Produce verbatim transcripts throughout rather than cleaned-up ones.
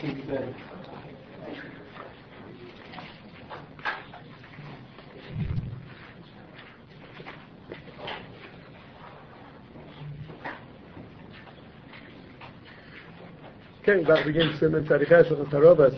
Okay, about to begin Simon Tzadiches of Tarobas.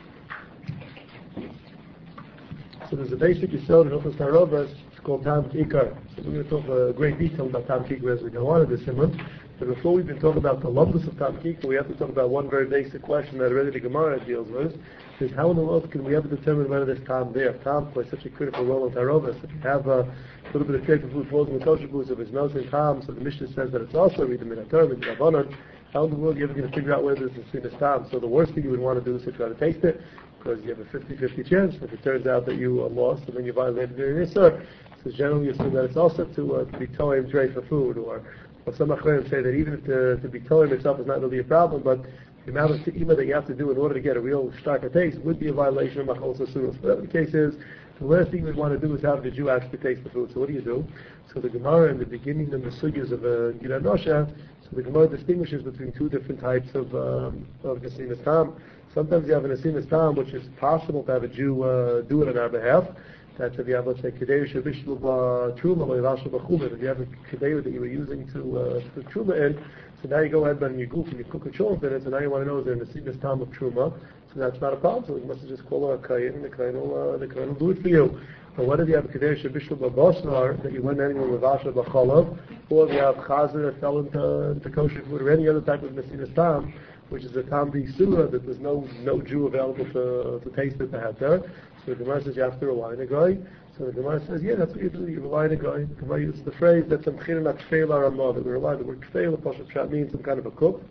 So there's a basic yisod in Hilchos Tarobas. It's called Tam Kikar. So we're going to talk a great detail about Tam Kikar as we go on in this Simon. But before we can talk about the lumdus of Tam Kikar, we have to talk about one very basic question that already the Gemara deals with. Is how in the world can we ever determine whether there's Tam there? Tam plays such a critical role in Tarobas. If you have a little bit of trade for food falls in the kosher booth, if there's no Tam, so the Mishnah says that it's also read the Minatar, the Rabbanon. How in the world are you ever going to figure out whether this is Sinas Tam? So the worst thing you would want to do is to try to taste it, because you have a fifty-fifty chance. If it turns out that you are lost and then you violated your Yisur, so generally you assume that it's also to, uh, to be toim trade for food, or, or some Achronim say that even if to, to be toim itself is not really a problem, but the amount of te'ima that you have to do in order to get a real starker taste would be a violation of Machol Sasuros. Whatever the case is, the last thing you would want to do is have the Jew actually taste the food. So what do you do? So the Gemara in the beginning of the sugyas of a Gila Nosha, so the Gemara distinguishes between two different types of um, of Nesimas Tam. Sometimes you have a Nesimas Tam, which is possible to have a Jew uh, do it on our behalf. That's if you have, let's say, Kedei Shabishlu Truma or Yivashlu B'Chumen. If you have a Kedei that you were using to uh, put Truma in, so now you go ahead and you goof and you cook a cholent in it, so now you want to know is there a Nesimas Tam of Truma. So that's not a problem. So you must just call a Kayin and the Kayin will, uh, the Kayin will do it for you. Or what if you have Kedei Shabishlu B'Bosnar that you went anywhere with Yivashlu B'Cholav, or if you have Chazer that fell into, into kosher food, or any other type of Nesimas Tam, which is a Tam B'Isura, that there's no no Jew available to to taste it to have there. So the Gemara says you have to rely on a guy. So the Gemara says, yeah, that's what you do. You rely on a guy. The Gemara uses the phrase that some chilin at kfeil aramah. That we rely on the word kfeil. Pashat Pshat means some kind of a cook.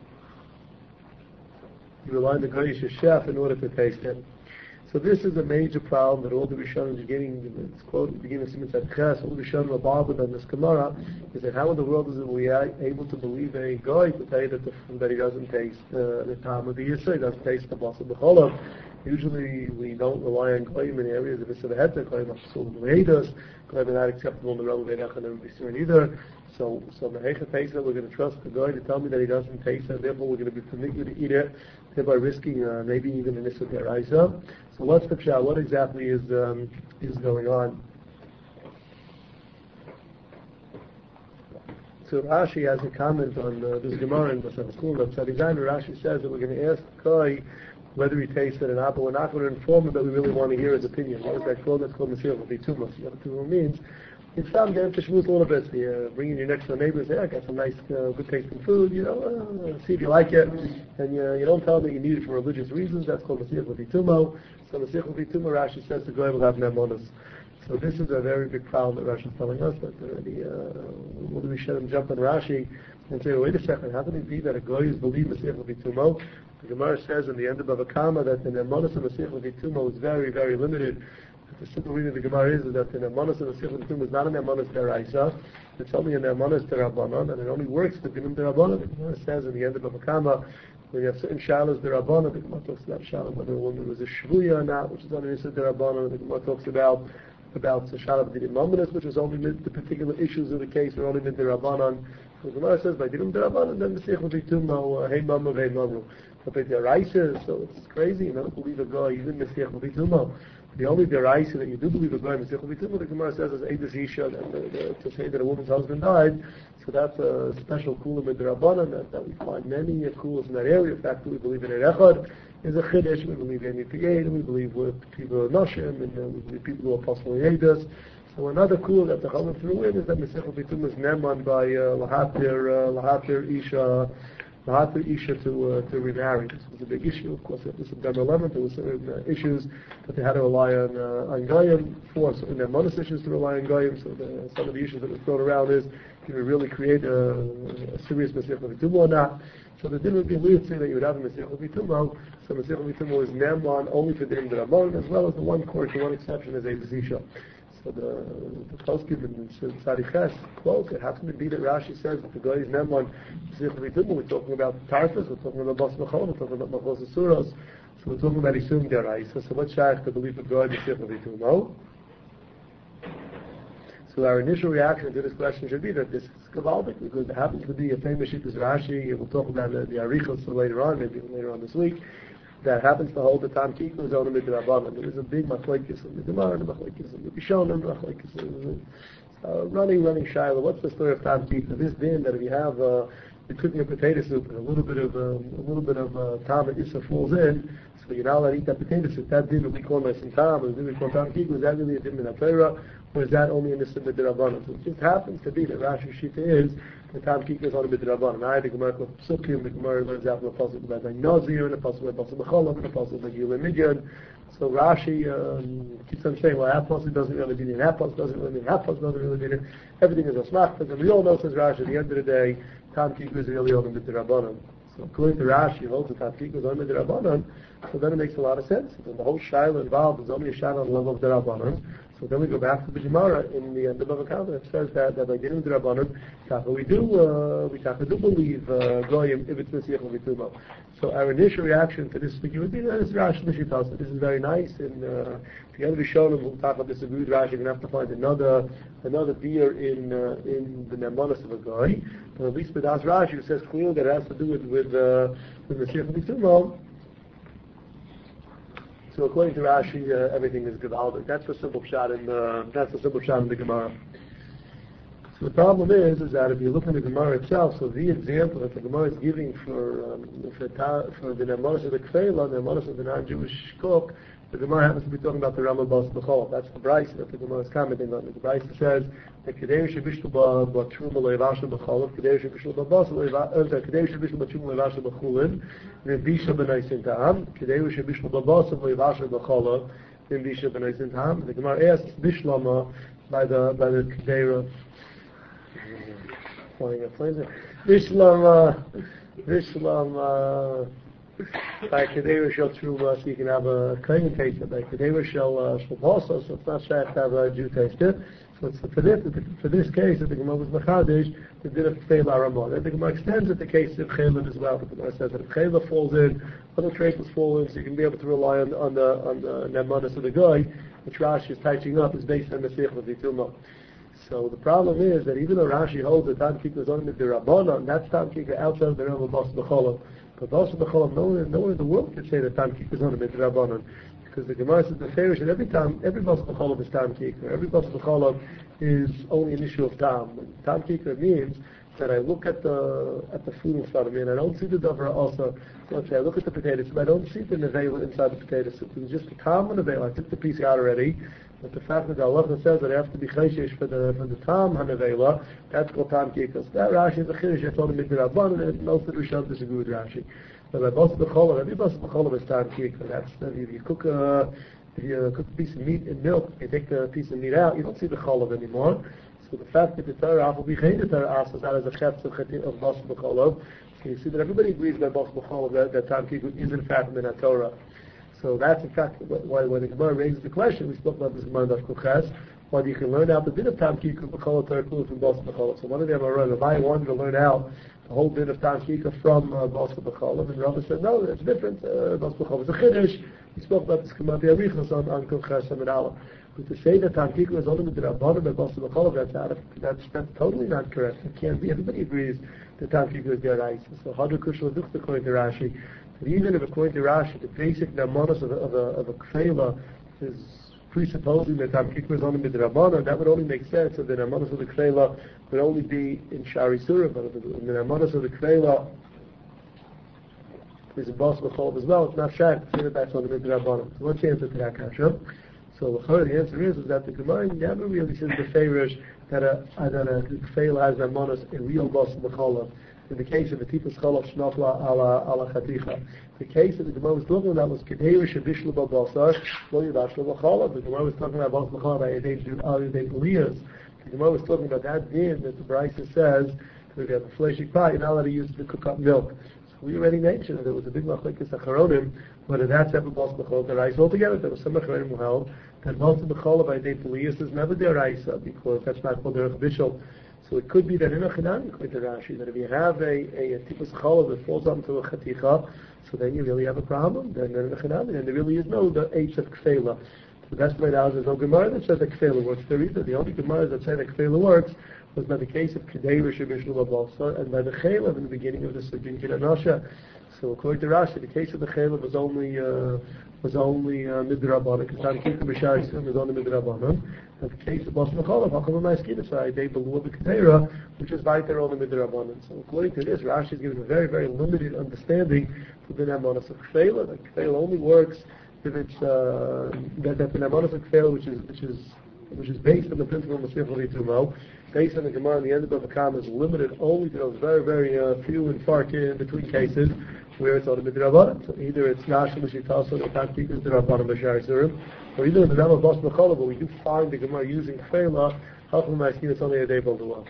You rely on the guy, your chef, in order to taste it. So this is a major problem that all the Rishonim are getting. It's quoted at the beginning of Simon Tzadiches. All the Rishonim are bothered on this Gemara. Is that how in the world is it we are able to believe a guy to say that the, that he doesn't taste uh, the time of the Yisur, he doesn't taste the Basar B'Cholav. Usually we don't rely on Goyim in areas of Yisur V'Heter, Goyim of Sul V'Eidos, Goyim are not acceptable in the realm of Eidach and Yisur either. So, so Mehecha Pesach, we're going to trust the guy to tell me that he doesn't taste it, therefore we're going to be permitted to eat it, thereby risking uh, maybe even an Yisur Deraisa. So what's the pshat? What exactly is um, is going on? So Rashi has a comment on uh, this Gemara in Masech Kula. Rashi says that we're going to ask Kai whether he tasted an apple. We're not going to inform him that we really want to hear his opinion. What is that called? That's called Masech V'Tumah. So what Tumah means? It's time to to schmooze a little bit. So you bring in your next door neighbor and say, I got some nice, uh, good tasting food, you know, uh, see if you like it. And you, you don't tell them that you need it for religious reasons. That's called Masech V'Tumah. So Masech V'Tumah, Rashi says the Goy will have Nemonas. So this is a very big problem that Rashi is telling us, that uh, the, uh, what do we should him jump on Rashi and say, well, wait a second, how can it be that a Goy is believed Masech V'Tumah? The Gemara says in the end of Bava Kama that the Nemonas of Masech V'Tumah is very, very limited. The simple reading of the Gemara is, is that the Nemonas of Masech V'Tumah is not a Nemonas Deraisa, it's only a Nemonas Derabanan, and it only works to Binim Derabanan. The Gemara says in the end of Bava Kama, when you have certain shalas Derabanan, the Gemara talks about shalas, whether a woman was a Shvuya or not, which is only Yisur Derabanan. The Gemara talks about about the shalah of Dinim Mominus, which is only mid, the particular issues of the case are only mid Derabanan. So the Gemara says by Dinim Derabanan, then Masech V'Tumah, Hey Mamu, Hey Mamu. But by Deraisa, so it's crazy. You don't believe a guy, even Masech V'Tumah. The only deraisa that you do believe a guy Masech V'Tumah, the Gemara says is Eidos Isha, and the, the, to say that a woman's husband died. So that's a special kula midrabanan that, that we find many uh, kulas in that area. In fact, we believe in Erechad is a chiddush. We believe in Yipiyed, and we believe with people of Noshim, and uh, we believe people who are possible Eidos. So another kula that the Chachamim threw in is that Masech V'Tumah is neman by uh, lahatir uh, lahatir Isha. Lahatir Isha to uh, to remarry. This was a big issue. Of course, after September eleventh, there were certain uh, issues that they had to rely on uh, on Goyim for. So in their monos issues to rely on Goyim. So the, some of the issues that were thrown around is, can we really create a, a serious Masech V'Tumah or not? So the din would be weird to say that you would have a Masech V'Tumah. So Masech V'Tumah is Neman only for the Din D'Rabbanan, as well as the one court, the one exception is Eidos Isha. So the the poskim in Tzadiches quote, it happens to be that Rashi says that the guy is Neman Masech V'Tumah. We're talking about Tarfus, we're talking about Bas Mechol, we're talking about Machos Asuros, so we're talking about Isum Deraisa. So what's shaykh to believe that God is Masech V'Tumah? So our initial reaction to this question should be that this is Gavaldic, because it happens to be a famous Shittas Rashi, and we'll talk about the, the Arichos later on, maybe later on this week. that happens to hold the Tam Kika is only midrabanan. There is a big machlokes in the Gemara and the machlokes in the Rishonim, machlokes in the running, running shiloh. What's the story of Tam Kika? This din that if you have uh, you're cooking a potato soup and a little bit of uh, a little bit of uh, Tam and Issa falls in, so you're not allowed to eat that potato soup. That din that we call nice and Tam, and we call Tam Kika, is that really a din in the Torah, or is that only in the Simba Dirabanan? So it just happens to be that Rashi Shita is the Tam Kika is only Dirabanan. I the Gemara called Psukim, the Gemara learns out from a pasuk about Nazir, and a pasuk about pasuk B'cholav, and a pasuk about Yule Midyan. So Rashi um, keeps on saying, well, that pasuk doesn't really mean it, that pasuk doesn't really mean it, that pasuk doesn't really mean it. Everything is a smach, and we all know, says Rashi, at the end of the day, Tam Kika is really only Dirabanan. So according to Rashi, it holds the Tam Kika is only Dirabanan, so then it makes a lot of sense. And the whole Shiloh involved is only a Shiloh on the level of Dirabanan. So then we go back to the Gemara in the end of Bava Kama. It says that, that by getting the Rabbanon, we do uh, we do believe uh, Goyim if it's Mesiach V'Vitumo. So our initial reaction to this speaking would be that it's Rashi Mishitasa. This is very nice, and uh, if you're going to be shown we'll talk about this with Rashi, you're going to have to find another another beer in uh, in the Nemanas of a guy. But at least with Das Rashi, it says clearly that it has to do with with uh, with Mesiach V'Vitumo. So according to Rashi, uh, everything is Gevaldik. That's the simple shot in the, that's the simple shot in the Gemara. So the problem is, is that if you look at the Gemara itself, so the example that the Gemara is giving for um, for, ta, for the Nemanas of the Kfeila, the Nemanas of the non-Jewish cook, the Gemara happens to be talking about the Rama Bas B'chol. That's the Brisa that the Gemara is commenting on. The Brisa says that Kedei Shebishlu B'Truma Le'Evashel B'Cholav, Kedei Shebishlu B'Bas Kedei Shebishlu B'Truma Le'Evashel B'Chulin, V'Bisha B'Naisin Ta'am, Kedei Shebishlu B'Bas Le'Evashel B'Cholav, V'Bisha B'Naisin Ta'am. The Gemara asks Bishlama by the by the Kedei flying a plane. Bishlama, Bishlama. By Kedera Shel Truma, so you can have a Kohen taste it. By Kedera Shel Shel so it's not shaykh to have a Jew taste it. So it's for this, for this case, if the Gemara was Machadish, they did a Chayla Aramon. And the Gemara extends it the case of Chayla as well. But the Gemara says that if Chayla falls in, other traces fall in, so you can be able to rely on, on the on the Nemanas of the guy, which Rashi is touching up, is based on the Mesiach V'Vitumo. So the problem is that even though Rashi holds that Tam Kika is only the Rabbanon, that's Tam Kika outside of the realm of Bas B'Cholav. But also the Cholam, no one, no one in the world can say that Tam Kika is not a midrabanan, because the Gemara says the Farish that every time, every Bas B'Cholav is Tam Kika. Every Bas B'Cholav is only an issue of Tam. Tam Kika means that I look at the at the food in front of me and I don't see the Davra also. So let's say I look at the potatoes, but I don't see the Nevela inside the potato soup. It's just the Tam and Nevela. I took the piece out already. But the fact that Allah says that I have to be chayshish for the for the Tam Hanavela, that's called Tam Kikas. That Rashi is a chiddush. I told him Midrabanan, and most of the Rishon disagree with Rashi. But by Bas B'Cholav, every Bas B'Cholav is Tam Kika. That's if you cook a if you cook a piece of meat in milk, you take the piece of meat out, you don't see the Cholav anymore. So the fact that the Torah will be chayed, the Torah asks that as a chetz of of Bas B'Cholav. So you see that everybody agrees by Bas B'Cholav that, that Tam Kika is in fact in the Torah. So that's in fact why when the Gemara raises the question, we spoke about this Gemara in Daf Kuches, why you can learn out the bit of Tam Kika B'Cholav Torah Kula from Bas B'Cholav. So one of them are right. If I wanted to learn out the whole bit of Tam Kika from uh, Bas B'Cholav, and Rabbi said no, it's different. Uh, Bas B'Cholav is a chiddush. We spoke about this Gemara Arichos on on Kuches and Aleph. But to say that Tam Kika is only with the Rabbanim by Bas B'Cholav, that's out of that's that's totally not correct. It can't be. Everybody agrees that Tam Kika is their ice. So Hadar Kushla Dukta according to Rashi. But even if according to Rashi, the basic namanas of a, of a, of a kfeila is presupposing that Tam Kika is only midrabanan, that would only make sense if the namanas of the kfeila would only be in Shari Surah, but if the namanas of the kfeila is in Bas B'Cholav as well, it's not shy to say that that's only midrabanan. So what's the answer to that, Kasha? So the answer is, is that the Gemara never really says the Farish that a, that a kfeila has namanas in real Bas B'Cholav. In the case of the Titus Cholov Shnofla ala ala Chaticha, the case that the Gemara was talking about was Kedei Shebishlu B'Basar Lo Yivashlu B'Cholav. The Gemara was talking about Bas B'Cholav by Yedei Elias. The Gemara was talking about that din that the Brisa says that if you have a fleshik pot, you're not allowed to use it to cook up milk. So we already mentioned that there was a big machlekes acharonim whether that's ever Bas B'Cholav deraisa altogether. There was some acharonim who held that Bas B'Cholav by Yedei Elias is never deraisa because that's not called derech bishul. So it could be that in a chinami, according to Rashi, that if you have a a, a tipus cholov that falls onto a chaticha, so then you really have a problem. Then in a chinami, then there really is no the H of kfela. So that's why now there's no Gemara that says that kfela works. There either the only Gemara that said that kfela works was by the case of kedei v'shemishlu b'balsa and by the chaylev in the beginning of the Sugin Kidanasha. So according to Rashi, the case of the Chayla was only uh, was only uh, midrabanan, because Tam Kikar B'Shar Yisurim was only midrabanan. And the case of Bas Mechalav, Hakam Ma'askina side, they believe the Ketera, which is right there only midrabanan. So according to this, Rashi is giving a very, very limited understanding for the Namanas of Chayla. The Chayla only works if it's uh, that, that the Namanas of Chayla, which is which is which is based on the principle of Masech L'Vitumo, based on the Gemara, the end of the Kam is limited only to those very, very uh, few and far in between cases where it's on the midrabanan. So either it's Rashi L'Shitaso, the Tam Kikar D'Rabbanan B'Shar Yisurim, or either in the Rambam Bas Mechalav, but we do find the Gemara using Chayla, Hakam Ma'askina, it's only a day below.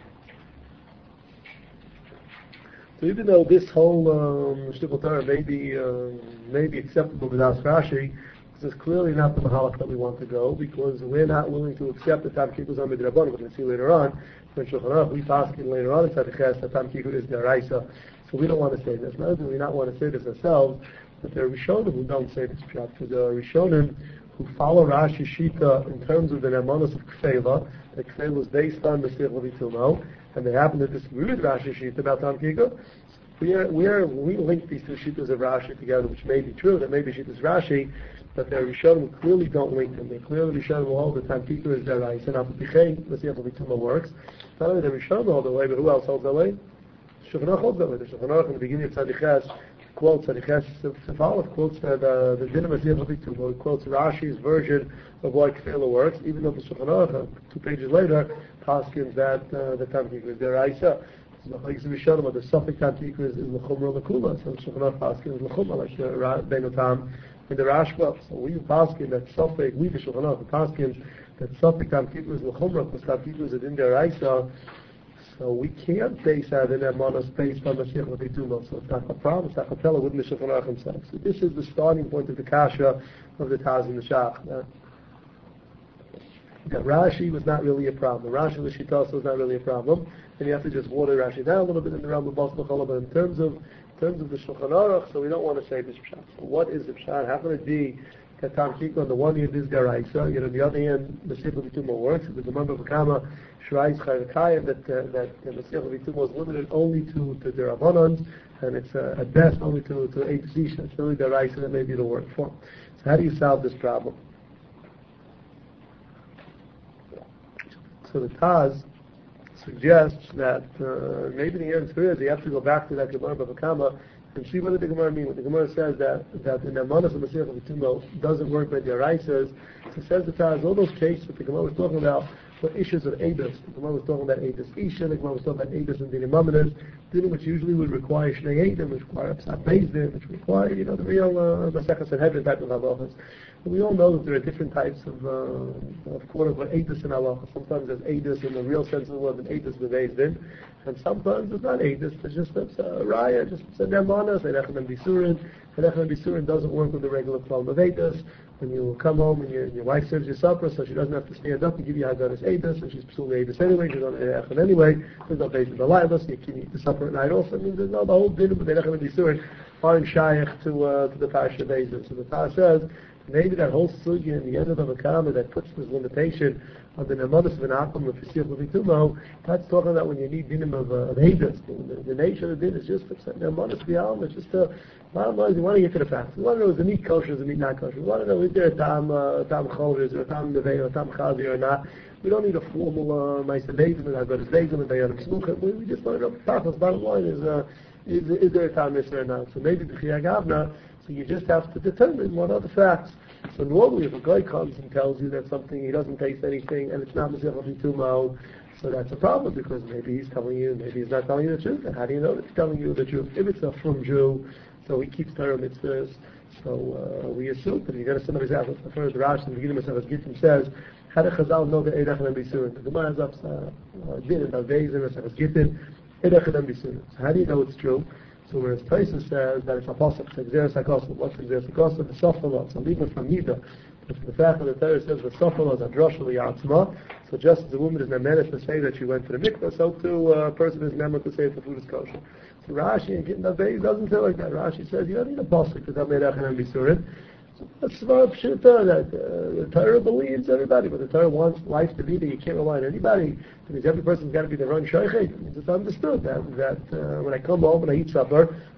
So even though this whole um, Shtickle Torah may be, uh, may be acceptable without Rashi, this is clearly not the mahalach that we want to go, because we're not willing to accept the Tam Kikur on midrabanan. We're going to see later on, when Shulchan Aruch, we pass in later on inside the Ches, that Tam Kikur is deraisa. So we don't want to say this. Not only do we not want to say this ourselves, but there are Rishonim who don't say this pshat. Because there are Rishonim who follow Rashi Shita in terms of the Namanos of Kfela. The Kfela is based on Masech L'Vitumo, and they happen to disagree with Rashi Shita about Tam Kikur. We are, we are, we link these two Shitas of Rashi together, which may be true, that maybe Shitas Rashi, but there are Rishonim who clearly don't link them. They clearly Rishonim will hold the Tam Kikur is their right. And Apichein, Masech L'Vitumo works. Not only the Rishonim hold the way, but who else holds the way? Shulchan Aruch holds that way. The Shulchan Aruch in the beginning of Tzadiches quotes Tzadiches Sefalov, quotes the the, the Din of Masech L'Vitumo. He quotes Rashi's version of why Kfela works, even though the Shulchan Aruch, uh, two pages later, paskins that uh, the Tam Kikur is deraisa. So the Suffolk Tam Kikur is l'chumra l'kula. So the Shulchan Aruch paskin is l'chumra, like the Beinu Tam in the Rashba. So we paskin that Suffolk, we the Shulchan Aruch paskin that Suffolk Tam Kikur is l'chumra, because Tam Kikur is in deraisa. So we can't base that in Namanos based on Masech L'Vitumo. So it's not a problem. It's not a tell with the Shulchan Aruch himself. So this is the starting point of the kasha of the Taz and the Shach. That, that Rashi was not really a problem. Rashi L'Shitaso was not really a problem. And you have to just water Rashi down a little bit in the realm of Bas Mechalav. But in terms of in terms of the Shulchan Aruch, so we don't want to say this pshat. So what is the pshat? How can it be that Tam Kikur on the one hand is deraisa, yet on the other hand Masech L'Vitumo works? If the Gemara B'Kama Shrais Chayrakayim that uh, that Masech L'Vitumo is limited only to to the Rabbanans, and it's uh, at best only to to eight Zisha. It's really deraisa that maybe it'll work for. So how do you solve this problem? So the Taz suggests that uh, maybe the answer is you have to go back to that Gemara B'Kama and see what the Gemara means. When the Gemara says that that the Namanas of Masech L'Vitumo doesn't work by the Araisas, so says the Taz, all those cases that the Gemara was talking about were issues of Eidos. The Gemara was talking about Eidos Isha, the Gemara was talking about Eidos and Dinim Amanas, Dinim which usually would require Shnei Eidim, which require Psat Bezdin, which require, you know, the real Masechas and Hedron type of halachas. And we all know that there are different types of, uh, of quote-unquote Eidos in halacha. Sometimes there's Eidos in the real sense of the word, and Eidos with Bezdin, and sometimes it's not Eidos, it's just it's a Raya, just it's a Nemanas, Erechem and Bisurin. Erechem and Bisurin doesn't work with the regular form of Eidos. When you come home and your, your wife serves you supper, so she doesn't have to stand up and give you Hagaras Eidos, and she's pursuing Eidos anyway, she's on Erechem anyway, there's no basis of the Lailas, you can eat the supper at night also. I mean, there's no, the whole din of Erechem and Bisurin aren't shaykh to, uh, to the Parsha Bezdin. So the Taz says, maybe that whole sugya in the end of the Makama that puts this limitation on the Namanas of an Akum of Masech L'Vitumo, that's talking about when you need dinim of, uh, of Eidos. The, the nature of the din is just Namanas B'Alma. It's just a, bottom line is we want to get to the facts. We want to know is the meat kosher, is the meat not kosher. We want to know is there a tam, uh, tam chol, is there a tam nevei, or a tam chazi or not. We don't need a formal uh, Ma'aseh Bezdin, and I've got his Bezdin, and Dayanim Smucha. We just want to know the tachlis. Bottom line is, uh, is, is there a tam mitzvah or not? So maybe the Chiyag Avna, so you just have to determine what are the facts. So normally if a guy comes and tells you that something, he doesn't taste anything, and it's not Masech L'Vitumo, so that's a problem, because maybe he's telling you, maybe he's not telling you the truth. And how do you know that he's telling you the truth? If it's a from Jew, so he keeps Torah mitzvahs, so uh, we assume that if you go to somebody's house, the first Rashi in the beginning of Masech Gittim says, how do Chazal know that Erechem and Bisurin? The Gemara has up Din and Alvez and Masech Gittim, Erechem and Bisurin. So how do you know it's true? So whereas Tyson says that it's a pasuk, it's Xeris HaKosov, what's Xeris HaKosov? The Sofalot, so leave it from Nida. But the fact that the Torah says the Sofalot are Drosh L'Yatzma, so just as a woman is Nemenes to say that she went to the mikvah, so too uh, a person is Nemenes to say if the food is kosher. So Rashi in Gittin Avei doesn't say like that. Rashi says you don't need a pasuk to tell Meirachem and Bisurin. So that's Svar Pshita, that uh, the Torah believes everybody, but the Torah wants life to be that you can't rely on anybody. It means every person's got to be their own shaychet. It means it's understood that, that uh, when I come home and I eat supper,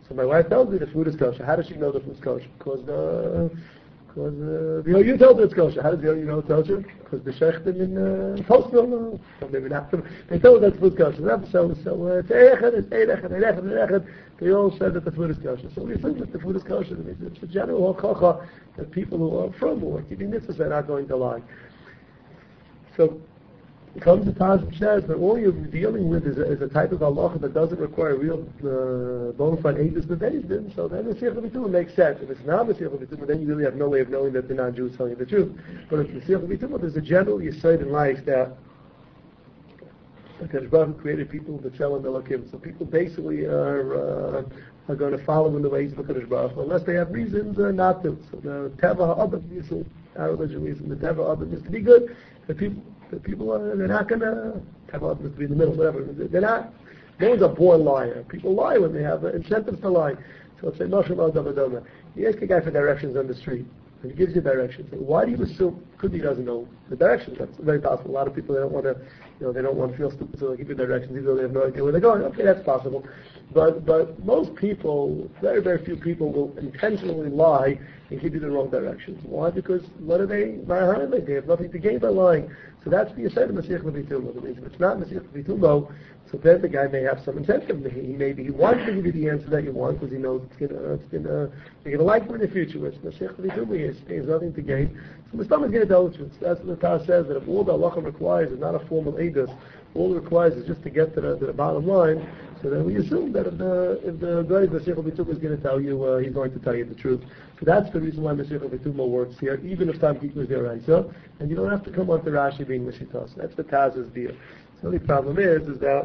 So my wife tells me the food is kosher. How does she know the food is kosher? Because the because uh, the O U tells her it's kosher. How does the O U know it's kosher? Because the shechtim in uh, Postville, uh, maybe not. They told her that the food is kosher. So so uh, it's eichad, it's eichad, eichad, eichad. They all said that the food is kosher. So we think that the food is kosher. It's a general halacha that people who are from who are keeping mitzvahs are not going to lie. So it comes to times which says that all you're dealing with is a, is a type of halacha that doesn't require real uh, bona fide aidus bevedim, so then the Mashiach B'tumah makes sense. If it's not Mashiach B'tumah, then you really have no way of knowing that the non-Jew is telling you the truth. But if it's Mashiach B'tumah, there's a general yesod in life that Hakadosh Baruch Hu created people that sell in the lakim. So people basically are uh, are going to follow in the ways of Hakadosh Baruch Hu unless they have reasons uh, not to. So the teva ha'adam, our religion reason, the teva ha'adam is to be good. The people, the people are, they're not going to have up to be in the middle, whatever. They're not, no one's a born liar. People lie when they have uh, incentives to lie. So let's say, Moshe Maldavadoma. You ask a guy for directions on the street, and he gives you directions. Why do you assume, could be he doesn't know the directions? That's very possible. A lot of people, they don't want to, you know, they don't want to feel stupid, so they give you directions even though they have no idea where they're going. Okay, that's possible. But, but most people, very, very few people will intentionally lie and give you the wrong directions. Why? Because what are they? They have nothing to gain by lying. So that's the aside of Mashiach B'tumah. If it's not Mashiach B'tumah, so then the guy may have some incentive. He maybe he wants to give you the answer that you want because he knows it's gonna, it's gonna, you're gonna like him in the future. It's Mashiach B'tumah. He has nothing to gain. So the stomach is indulgence. That's what the Torah says, that if all the halacha requires is not a formal edus, all it requires is just to get to the, to the bottom line. So then we assume that if the if the guy Mashiach B'tumah is going to tell you, uh, he's going to tell you the truth. So that's the reason why Mashiach B'tumah works here, even if timekeeper is there, right? So, and you don't have to come on to Rashi being Mishitas. That's the Taz's deal. The only problem is, is that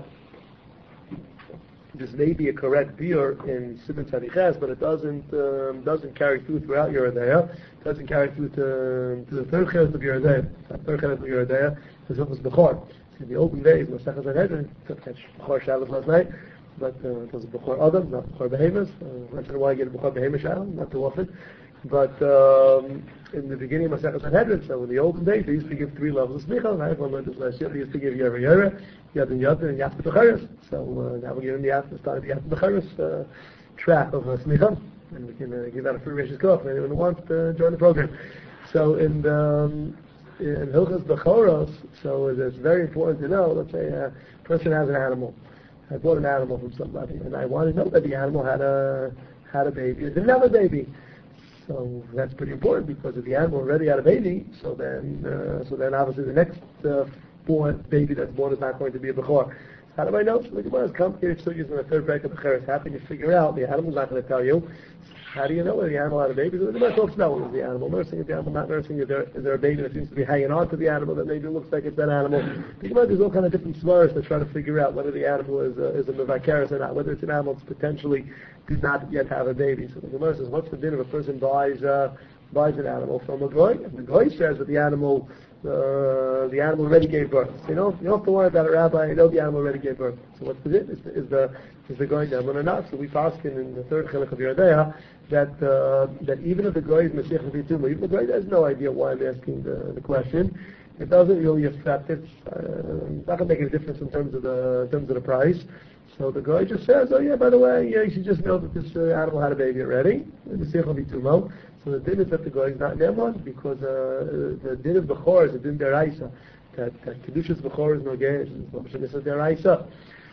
this may be a correct beer in Simon Tzadiches, but it doesn't um, doesn't carry through throughout Yeridea. It doesn't carry through to, to the third cheres of Yeridea. The third cheres of Yeridea is Hilchos Bechor. In the open days, Masechah Sanhedrin, took Bechor Shabbos last night, but uh, it was a Bechor Adam, not Bechor Behemoth. Uh, once in a while you get a Bechor Behemoth Shabbos, not too often. But um, in the beginning of Masechah Sanhedrin, so in the olden days, they used to give three levels of smicha. I one learned this last year. They used to give Yera Yera, Yadin Yadin, and Yafta Becharis. So uh, now we're getting the Yafta, started the Yafta Becharis uh, track of uh, smicha, and we can uh, give out a free Rishis Kof for anyone who wants to join the program. So in the, um, in Hilchos Bechoros, so it's very important to know, let's say a person has an animal. I bought an animal from somebody, and I want to know that the animal had a had a baby. It didn't have a baby. So that's pretty important because if the animal already had a baby, so then uh, so then obviously the next uh, born baby that's born is not going to be a Bechor. How do I know? So the Gemara is complicated, so using the third bracket of Becheres. How can you figure out? The animal's not going to tell you. How do you know whether the animal had a baby? So the Gemara talks about what was the animal nursing, is the animal not nursing, is there, is there a baby that seems to be hanging on to the animal that maybe looks like it's that animal? The Gemara does all kind of different svaras to try to figure out whether the animal is a, is a mevakeres or not, whether it's an animal that's potentially did not yet have a baby. So the Gemara says, what's the din if a person buys uh, buys an animal from a goy? And the goy says that the animal uh, the animal already gave birth. So you don't you don't have to worry about it, Rabbi. You know the animal already gave birth. So what's the din? Is the is the, is the goy devil or not? So we paskin in the third chiluk of Yeridea that uh, that even if the goy is Mashiach B'tumah, even the goy has no idea why I'm asking the, the question. It doesn't really affect it. Uh, it's not going to make any difference in terms of the in terms of the price. So the guy just says, oh yeah, by the way, yeah, you should just know that this uh, animal had a baby already. So the din is that the guy is not Neman because uh, the din of Bechor is a din deraisa. That, that Kedushas Bechor is no gay, it's a deraisa.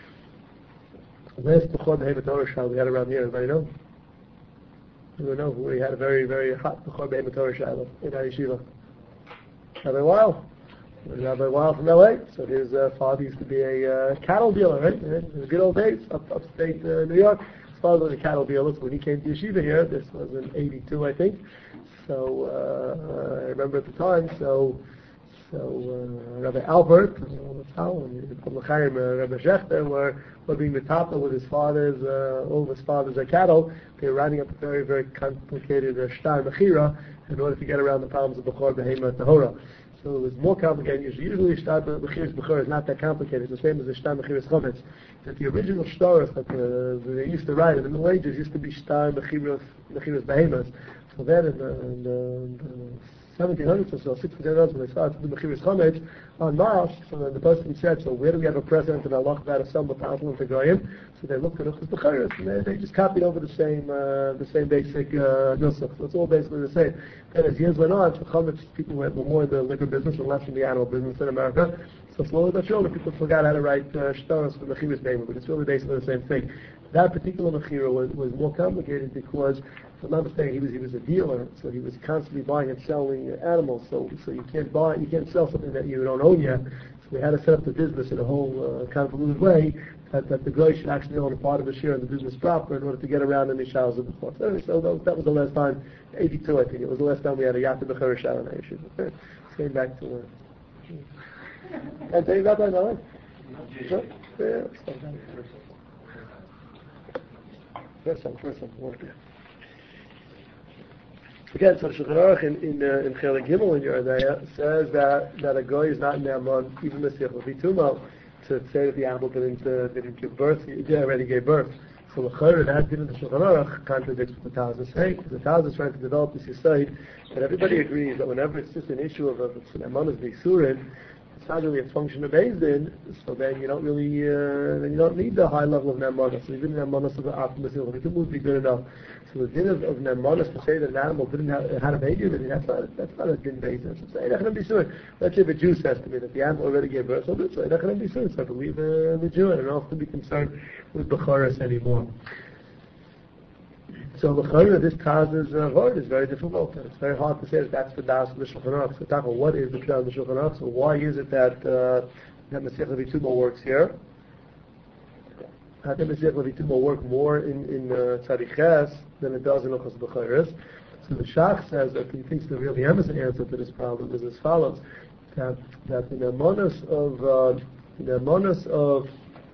Last Bechor Behemoth Torah Shal we had around here, everybody know? You know, we had a very, very hot Bechor Behemoth Torah Shal in our yeshiva. Rabbi Weil. Rabbi Weil from L A. So his uh, father used to be a uh, cattle dealer, right? In the good old days, up upstate uh, New York. His father was a cattle dealer. So when he came to yeshiva here, this was in eighty-two, I think. So uh, I remember at the time. So so uh, Rabbi Albert, and Rabbi Shechter were were being the top with his father's uh, all of his father's uh, cattle. They were riding up a very very complicated uh, shtar mechira in order to get around the problems of Bechor Behemoth Tahora. So it was more complicated. Usually shtar mechiras Bechor is not that complicated. It's the same as the shtar mechiras Chometz. That the original shtaros that uh, they used to ride in the Middle Ages used to be shtar mechiras mechiras Behemoth. So then in the, in the, in the seventeen hundreds or so, sixteen hundreds, when they started to do Mechiras Chametz on Mars, so then the person said, so where do we have a precedent in Allah about a sum of Ta'atul and Goyim? So they looked at Uchas B'Chayris, and they, they just copied over the same uh, the same basic uh, nusach. So it's all basically the same. And as years went on, for Chametz, people went more in the liquor business and less in the animal business in America. So slowly but surely, people forgot how to write uh, shtaros for Mechiras name, but it's really basically the same thing. That particular Mechira was, was more complicated because, if I'm not mistaken, he was he was a dealer, so he was constantly buying and selling animals. So so you can't buy, you can't sell something that you don't own yet. So we had to set up the business in a whole uh, convoluted way that, that the guy should actually own a part of the share in the business proper in order to get around any showers of the course. So, so that, that was the last time, eighty-two I think it was the last time we had a Yaakov Bechara shower on issue. Okay, going back to. Uh, and tell you about that now. Sure. Yeah. First time, first time. Again, so Shulchan Aruch in in uh, in Chelik Gimel in Yeridea says that that a guy is not ne'aman even Mesiach V'Tumo to say that the animal didn't uh, didn't give birth, he already gave birth. So the Chayr that did in the Shulchan Aruch contradicts what the Taz is saying. The Taz is trying to develop this insight that everybody agrees that whenever it's just an issue of of ne'aman is b'isurin, it's not really a function of Bezdin, so then you don't really, uh, then you don't need the high level of Nemanis. So even Nemanis of the Atmasil, it would be good enough. So the din of, of Nemanis to say that an animal didn't have, had a baby, that's not, that's not a din Bezdin. So say, not going to be soon. Let's say if a Jew says to me that the animal already gave birth, so it's not going to be soon. So I believe uh, the Jew, and I don't have to be concerned with Becharas anymore. So the Chayr of this Taz's uh, word is very difficult. It's very hard to say that that's the Das of the Shulchan Aruch. So talk about what is the Das of the Shulchan Aruch. So why is it that uh, that Masech V'Tumo works here? How can Masech V'Tumo work more in in uh, Tzadik Ches than it does in Uchas B'Chayris? So the Shach says that he thinks the real the emerson answer to this problem is as follows: that that in the monos of uh, in the monos of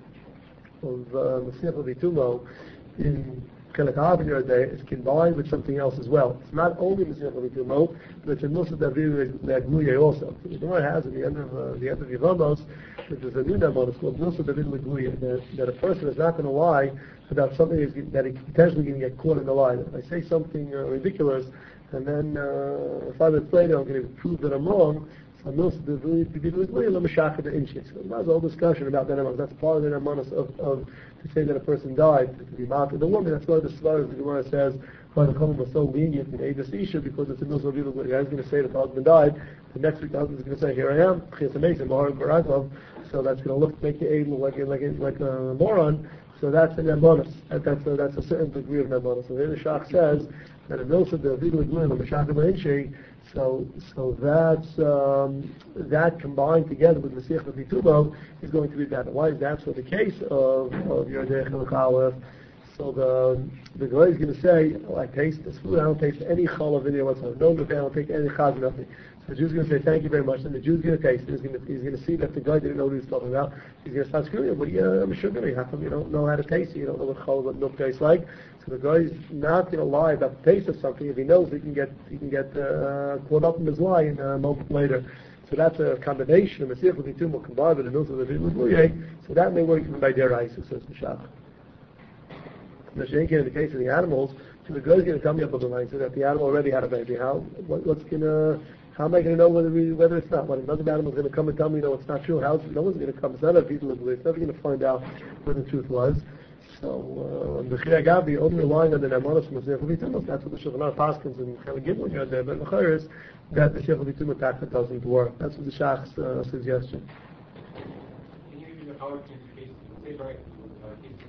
of uh, Masech V'Tumo in Chelik Av is combined with something else as well. It's not only Mesiach V'Tumo, but it's a Nusa David L'Gluye also. So the Gemara has at the end of uh, the end of Yevamos that there's a new Nabon. It's called Nusa David L'Gluye. That, that a person is not going to lie about something that he potentially going to get caught in the lie. If I say something uh, ridiculous, and then uh, five minutes later I'm going to prove that I'm wrong. So Nusa David L'Gluye L'Meshach the inches. So there's a whole discussion about that. That's part of the Nabon of, of to say that a person died, to be mocked the woman. That's why the Svar of the Gemara says why the Chachamim was so lenient in Eidas Isha, because it's a Nusra Vila. The guy's going to say that the husband died. The next week the husband's going to say, here I am, Chias Amazing, Mahar Barakov. So that's going to look make the aid look like a, like a, like a moron. So that's a Nemonis. That, that's a, that's a certain degree of Nemonis. So here the Shach says that a Nusra the Vila Gluim of Meshach B'Inshi. So, so that's um, that combined together with Mesiach V'Tumo is going to be better. Why is that? So the case of of Yerdei Chelik Aleph, so the the guy is going to say, oh, I taste this food. I don't taste any chalav in here whatsoever. No milk. I don't take any chaz, nothing. So the Jew's going to say, thank you very much. And the Jew's going to taste it. He's going to he's going to see that the guy didn't know what he was talking about. He's going to start screwing him. What are you, I'm sugar. How come you don't know how to taste it? You don't know what chalav, what milk tastes like. So the guy's not going to lie about the taste of something if he knows he can get he can get uh, caught up in his lie in a moment later. So that's a combination of Mesiach V'Tumo combined with the Nusra V'Tumo Gluye. So that may work even by their eyes, says the Shach. The Sheikh in the case of the animals, so the guy's going to tell me about the line so that the animal already had a baby. How what, what's going to how am I going to know whether we, whether it's not? When another animal is going to come and tell me no, it's not true. How no one's going to come. It's not a people of It's never going to find out what the truth was. So the Chiyah Gabi only relying on the Nemanos from Mesiach V'Tumo. That's what the Shulchan Aruch Paskins and Chelik Gimel here there. But the Chayr is that the Mesiach V'Tumo tackle doesn't work. That's what the Shach's uh, suggestion. Can you use a power case? Say right, case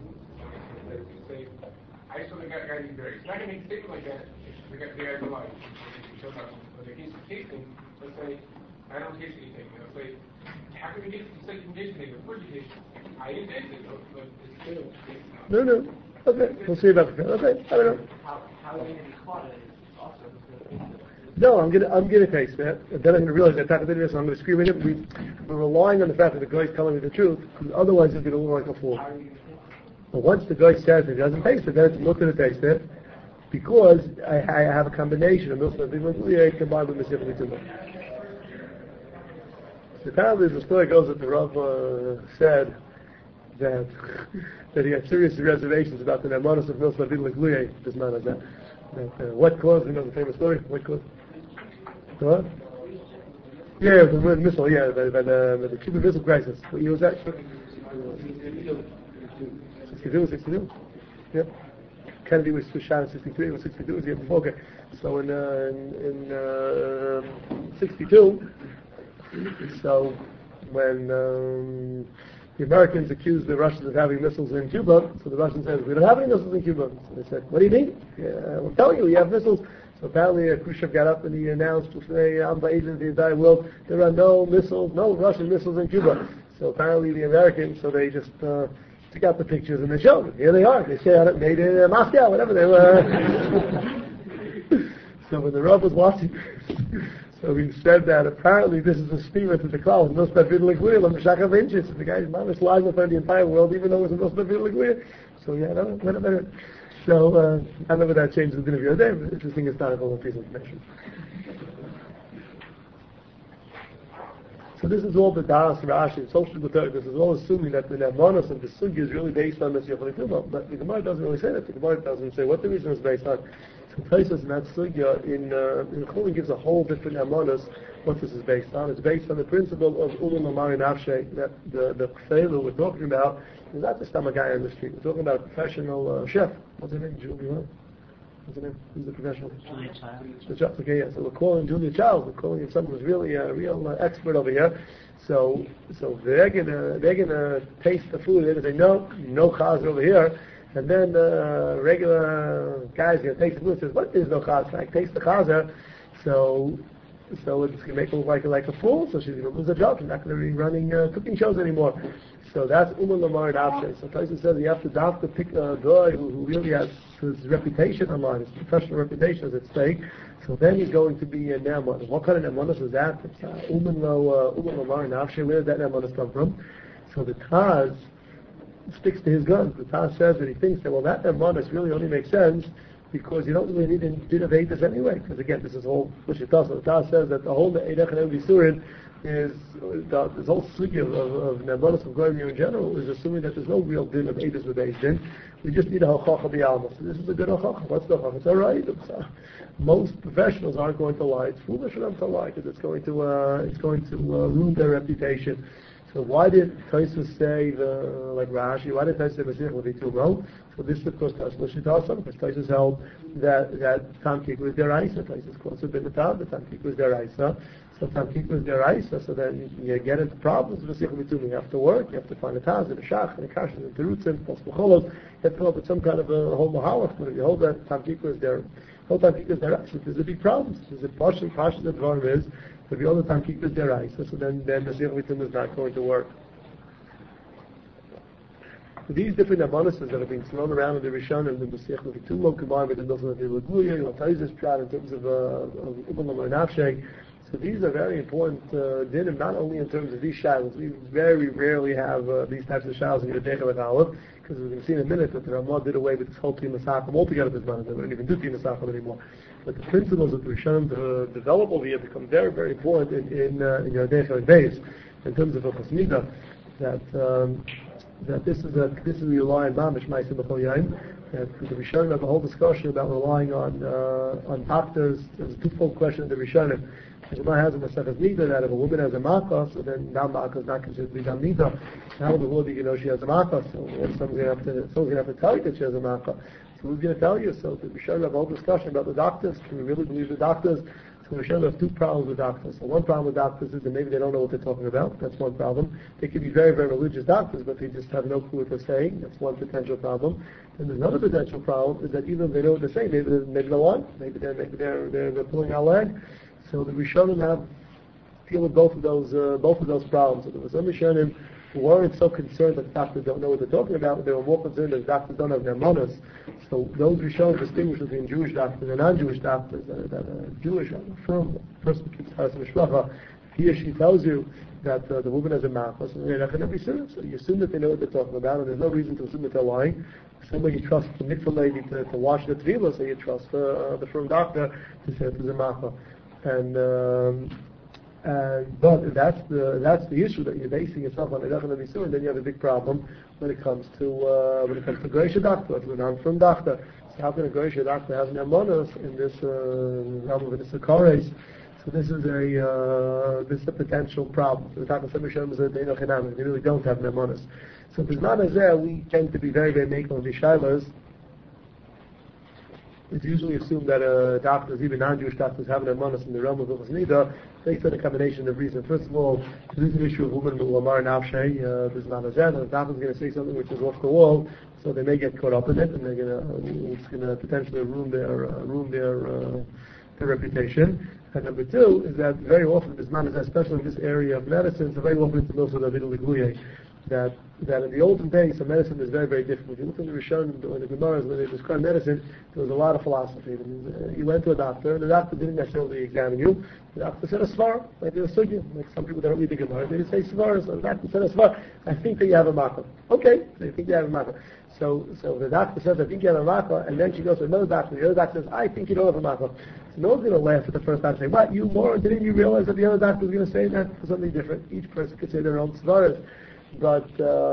of say, I saw the guy guy being very. It's not going to make a statement like that. The guy the guy's alive. But the case of tasting, let's say I don't taste anything. Let's say how can we get the second taste anything? Before you taste, I didn't taste it, but it's still tasting. No, no. Okay, we'll see about that. Okay, I don't know. How how are they going to be caught? Also. No, I'm gonna I'm gonna taste that. And then I'm gonna realize that type of thing is, so I'm gonna scream at him. We, we're relying on the fact that the guy's telling me the truth, because otherwise he's gonna look like a fool. But once the guy says he doesn't taste it, then it's not gonna taste it, because I, I have a combination of Milsa V'Gluye combined with Mesiach V'Tumo. So apparently the story goes that the Rav uh, said that that he had serious reservations about the Nemanos of Milsa V'Gluye. Does not like that. That, uh, what caused, you know the famous story? What caused? What? Yeah, the word missile, yeah, by, by the, by the Cuban Missile Crisis. What year was that? sixty-two, sixty-two. Yep. Kennedy was shot in sixty-three, it was sixty-two, it was the year before. Okay. So in, uh, in, in uh, sixty-two, so when um, the Americans accused the Russians of having missiles in Cuba, so the Russians said, we don't have any missiles in Cuba. So they said, what do you mean? Yeah, I'm telling you, we have missiles. So apparently uh, Khrushchev got up and he announced to say, I'm by agent of the entire world, there are no missiles, no Russian missiles in Cuba. So apparently the Americans, so they just uh, took out the pictures and they showed them. Here they are. They say it made in uh, Moscow, whatever they were. So when the Rav was watching, so he said that apparently this is the spirit of the cloud. No spavit l'gvir, the Meshach of inches. The guy's mom is live in front of the entire world, even though it was no spavit l'gvir. So yeah, no, wait a minute. So uh, I don't know if that changes the dinner of your day, but interesting historical piece of information. So this is all the Das Rashi, social good. This is all assuming that the Nemanos of the Sugi is really based on the Yechol Tumah, but the Gemara doesn't really say that. The Gemara doesn't say what the reason is based on. So Taisus in that Sugya in uh, in Chulin gives a whole different Nemanos what this is based on. It's based on the principle of Ulam Amari Nafshe, that the the Kfeilu we're talking about is not just some guy on the street. We're talking about a professional uh, chef. What's her name? Julia. What's her name? Who's the professional? Julia Child. The chef. Okay, yeah. So we're calling Julia Child. We're calling it someone who's really a real uh, expert over here. So, so they're gonna they're gonna taste the food. They're gonna say no, no chaz over here. And then uh, regular guys gonna taste the food. And says, what is no chaz? Like taste the chazer. So, so it's gonna make her look like like a fool. So she's gonna lose her job. She's not gonna be running uh, cooking shows anymore. So that's Uman Lamar and Avshay. So Tyson says you have to have to pick a guy who, who really has his reputation online, his professional reputation is at stake. So then he's going to be a Naaman. What kind of Naaman is that? It's uh, Uman Lamar and Avshay. Where did that Naaman come from? So the Taz sticks to his guns. The Taz says that he thinks that, well, that Naaman really only makes sense because you don't really need a din of Eidos anyway. Because again, this is all which it does. So the Taz says that the whole Eidech and Evi Surin is the, this whole sugya of, of, of Nemanos of Goyim in general is assuming that there's no real din of Eidos with Eish din. We just need a hochacha b'alma. So this is a good hochacha. What's the hochacha? It's all right. It's, uh, most professionals aren't going to lie. It's foolish for them to lie because it's going to uh, it's going to uh, ruin their reputation. So why did Tosfos say the like Rashi? Why did Tosfos say Mashiach will be too low? So this is of course Tosfos Shitasa because Tosfos held that that Tam Kik was deraisa. Tosfos calls it the Tam. The Tam Kik was deraisa. So Tam Kik was deraisa. So then you get into problems. Mashiach will be too. You have to work. You have to find a Taz and a Shach and a Kash and a Terutzim, Pospucholos. You have to come up with some kind of a whole mahalach. But if you hold that Tam Kik was there, whole Tam Kik was deraisa. There's a big problem. There's a partial partial that Dvarim is. If the other time keep is deraisa, so then then the Mashiach Vitum is not going to work. So these different abonuses that have been thrown around in the Rishonim, the Mashiach Vitum will combine with the Milton of the Laguya, you know, Taisus Prat in terms of of Ubal Lamar Nafshay. So these are very important uh, dinim, not only in terms of these shadows. We very rarely have uh, these types of shadows in the Dechel with Aleph, because we're going to see in a minute that the Ramah did away with this whole Tim Masachim altogether this month. They don't even do Tim Masachim anymore. But the principles that the Rishonim uh, develop over here become very, very important in in, uh, in your Dechel and Beis, in terms of a Chasmida, that um, that this is a this is relying on Mamish Ma'asim B'chol Yaim. That the Rishonim have a whole discussion about relying on uh, on doctors. There's a twofold question of the Rishonim. The Gemara has a Masechas Nida that if a woman has a makkah, so then now makkah is not considered to be dam nida. How in the world do you know she has a makkah? So someone's going to have to someone's going to have to tell you that she has a makkah. So who's going to tell you? So the Rishonim have a whole discussion about the doctors. Can we really believe the doctors? So the Rishonim have two problems with doctors. So one problem with doctors is that maybe they don't know what they're talking about. That's one problem. They could be very, very religious doctors, but they just have no clue what they're saying. That's one potential problem. And there's another potential problem is that even if they know what they're saying, maybe maybe they're lying. Maybe they're maybe they're they're, they're pulling our leg. So the Rishonim have deal with both of those uh, both of those problems. So there were some Rishonim who weren't so concerned that the doctors don't know what they're talking about, but they were more concerned that the doctors don't have their manas. So those Rishonim distinguish between Jewish doctors and non-Jewish doctors. That, that a Jewish firm person keeps house in Mishpacha, he or she tells you that uh, the woman has a machos, and they're not going to be serious. So you assume that they know what they're talking about, and there's no reason to assume that they're lying. Somebody you trust the mikvah lady to, to wash the tefillah, so you trust uh, the firm doctor to say it's a macha. And um, and but that's the that's the issue that you're basing yourself on. It's not going to be soon. Then you have a big problem when it comes to uh, when it comes to Goysha doctor, to a non-firm doctor. So how can a Goysha doctor have an amonos in this uh, realm of this Akares? So this is a uh, this is a potential problem. The Taka Shem Hashem is a Deino Chinam. They really don't have Nemonis. So Bisman Hazeh, we tend to be very, very makel of Yishailas. It's usually assumed that uh, doctors, even non-Jewish doctors, have an Nemonis in the realm of Ilchos Nida, based on a combination of reasons. First of all, there's an issue of women who Lamar Navshay, Bisman Hazeh, and the doctor's going to say something which is off the wall, so they may get caught up in it, and they're going to, it's going to potentially ruin their, uh, ruin their, uh, their reputation. And number two is that very often, Bisman Hazeh, especially in this area of medicine, so very often it's also the Vidal Gluye, that that in the olden days, so medicine is very, very different. If you look in the Rishon, in the Gemaras, when they describe medicine, there was a lot of philosophy. I mean, uh, you went to a doctor, and the doctor didn't necessarily examine you. The doctor said a svar, like a sugya. Like some people that don't read the Gemara, they say svar. So the doctor said a svar. I think that you have a makkah. Okay, they think you have a makkah. So, so the doctor says, I think you have a makkah, and then she goes to another doctor. The other doctor says, I think you don't have a makkah. So no one's going to laugh at the first doctor and say, what, you moron, didn't you realize that the other doctor was going to say that for something different? Each person could say their own svaras. But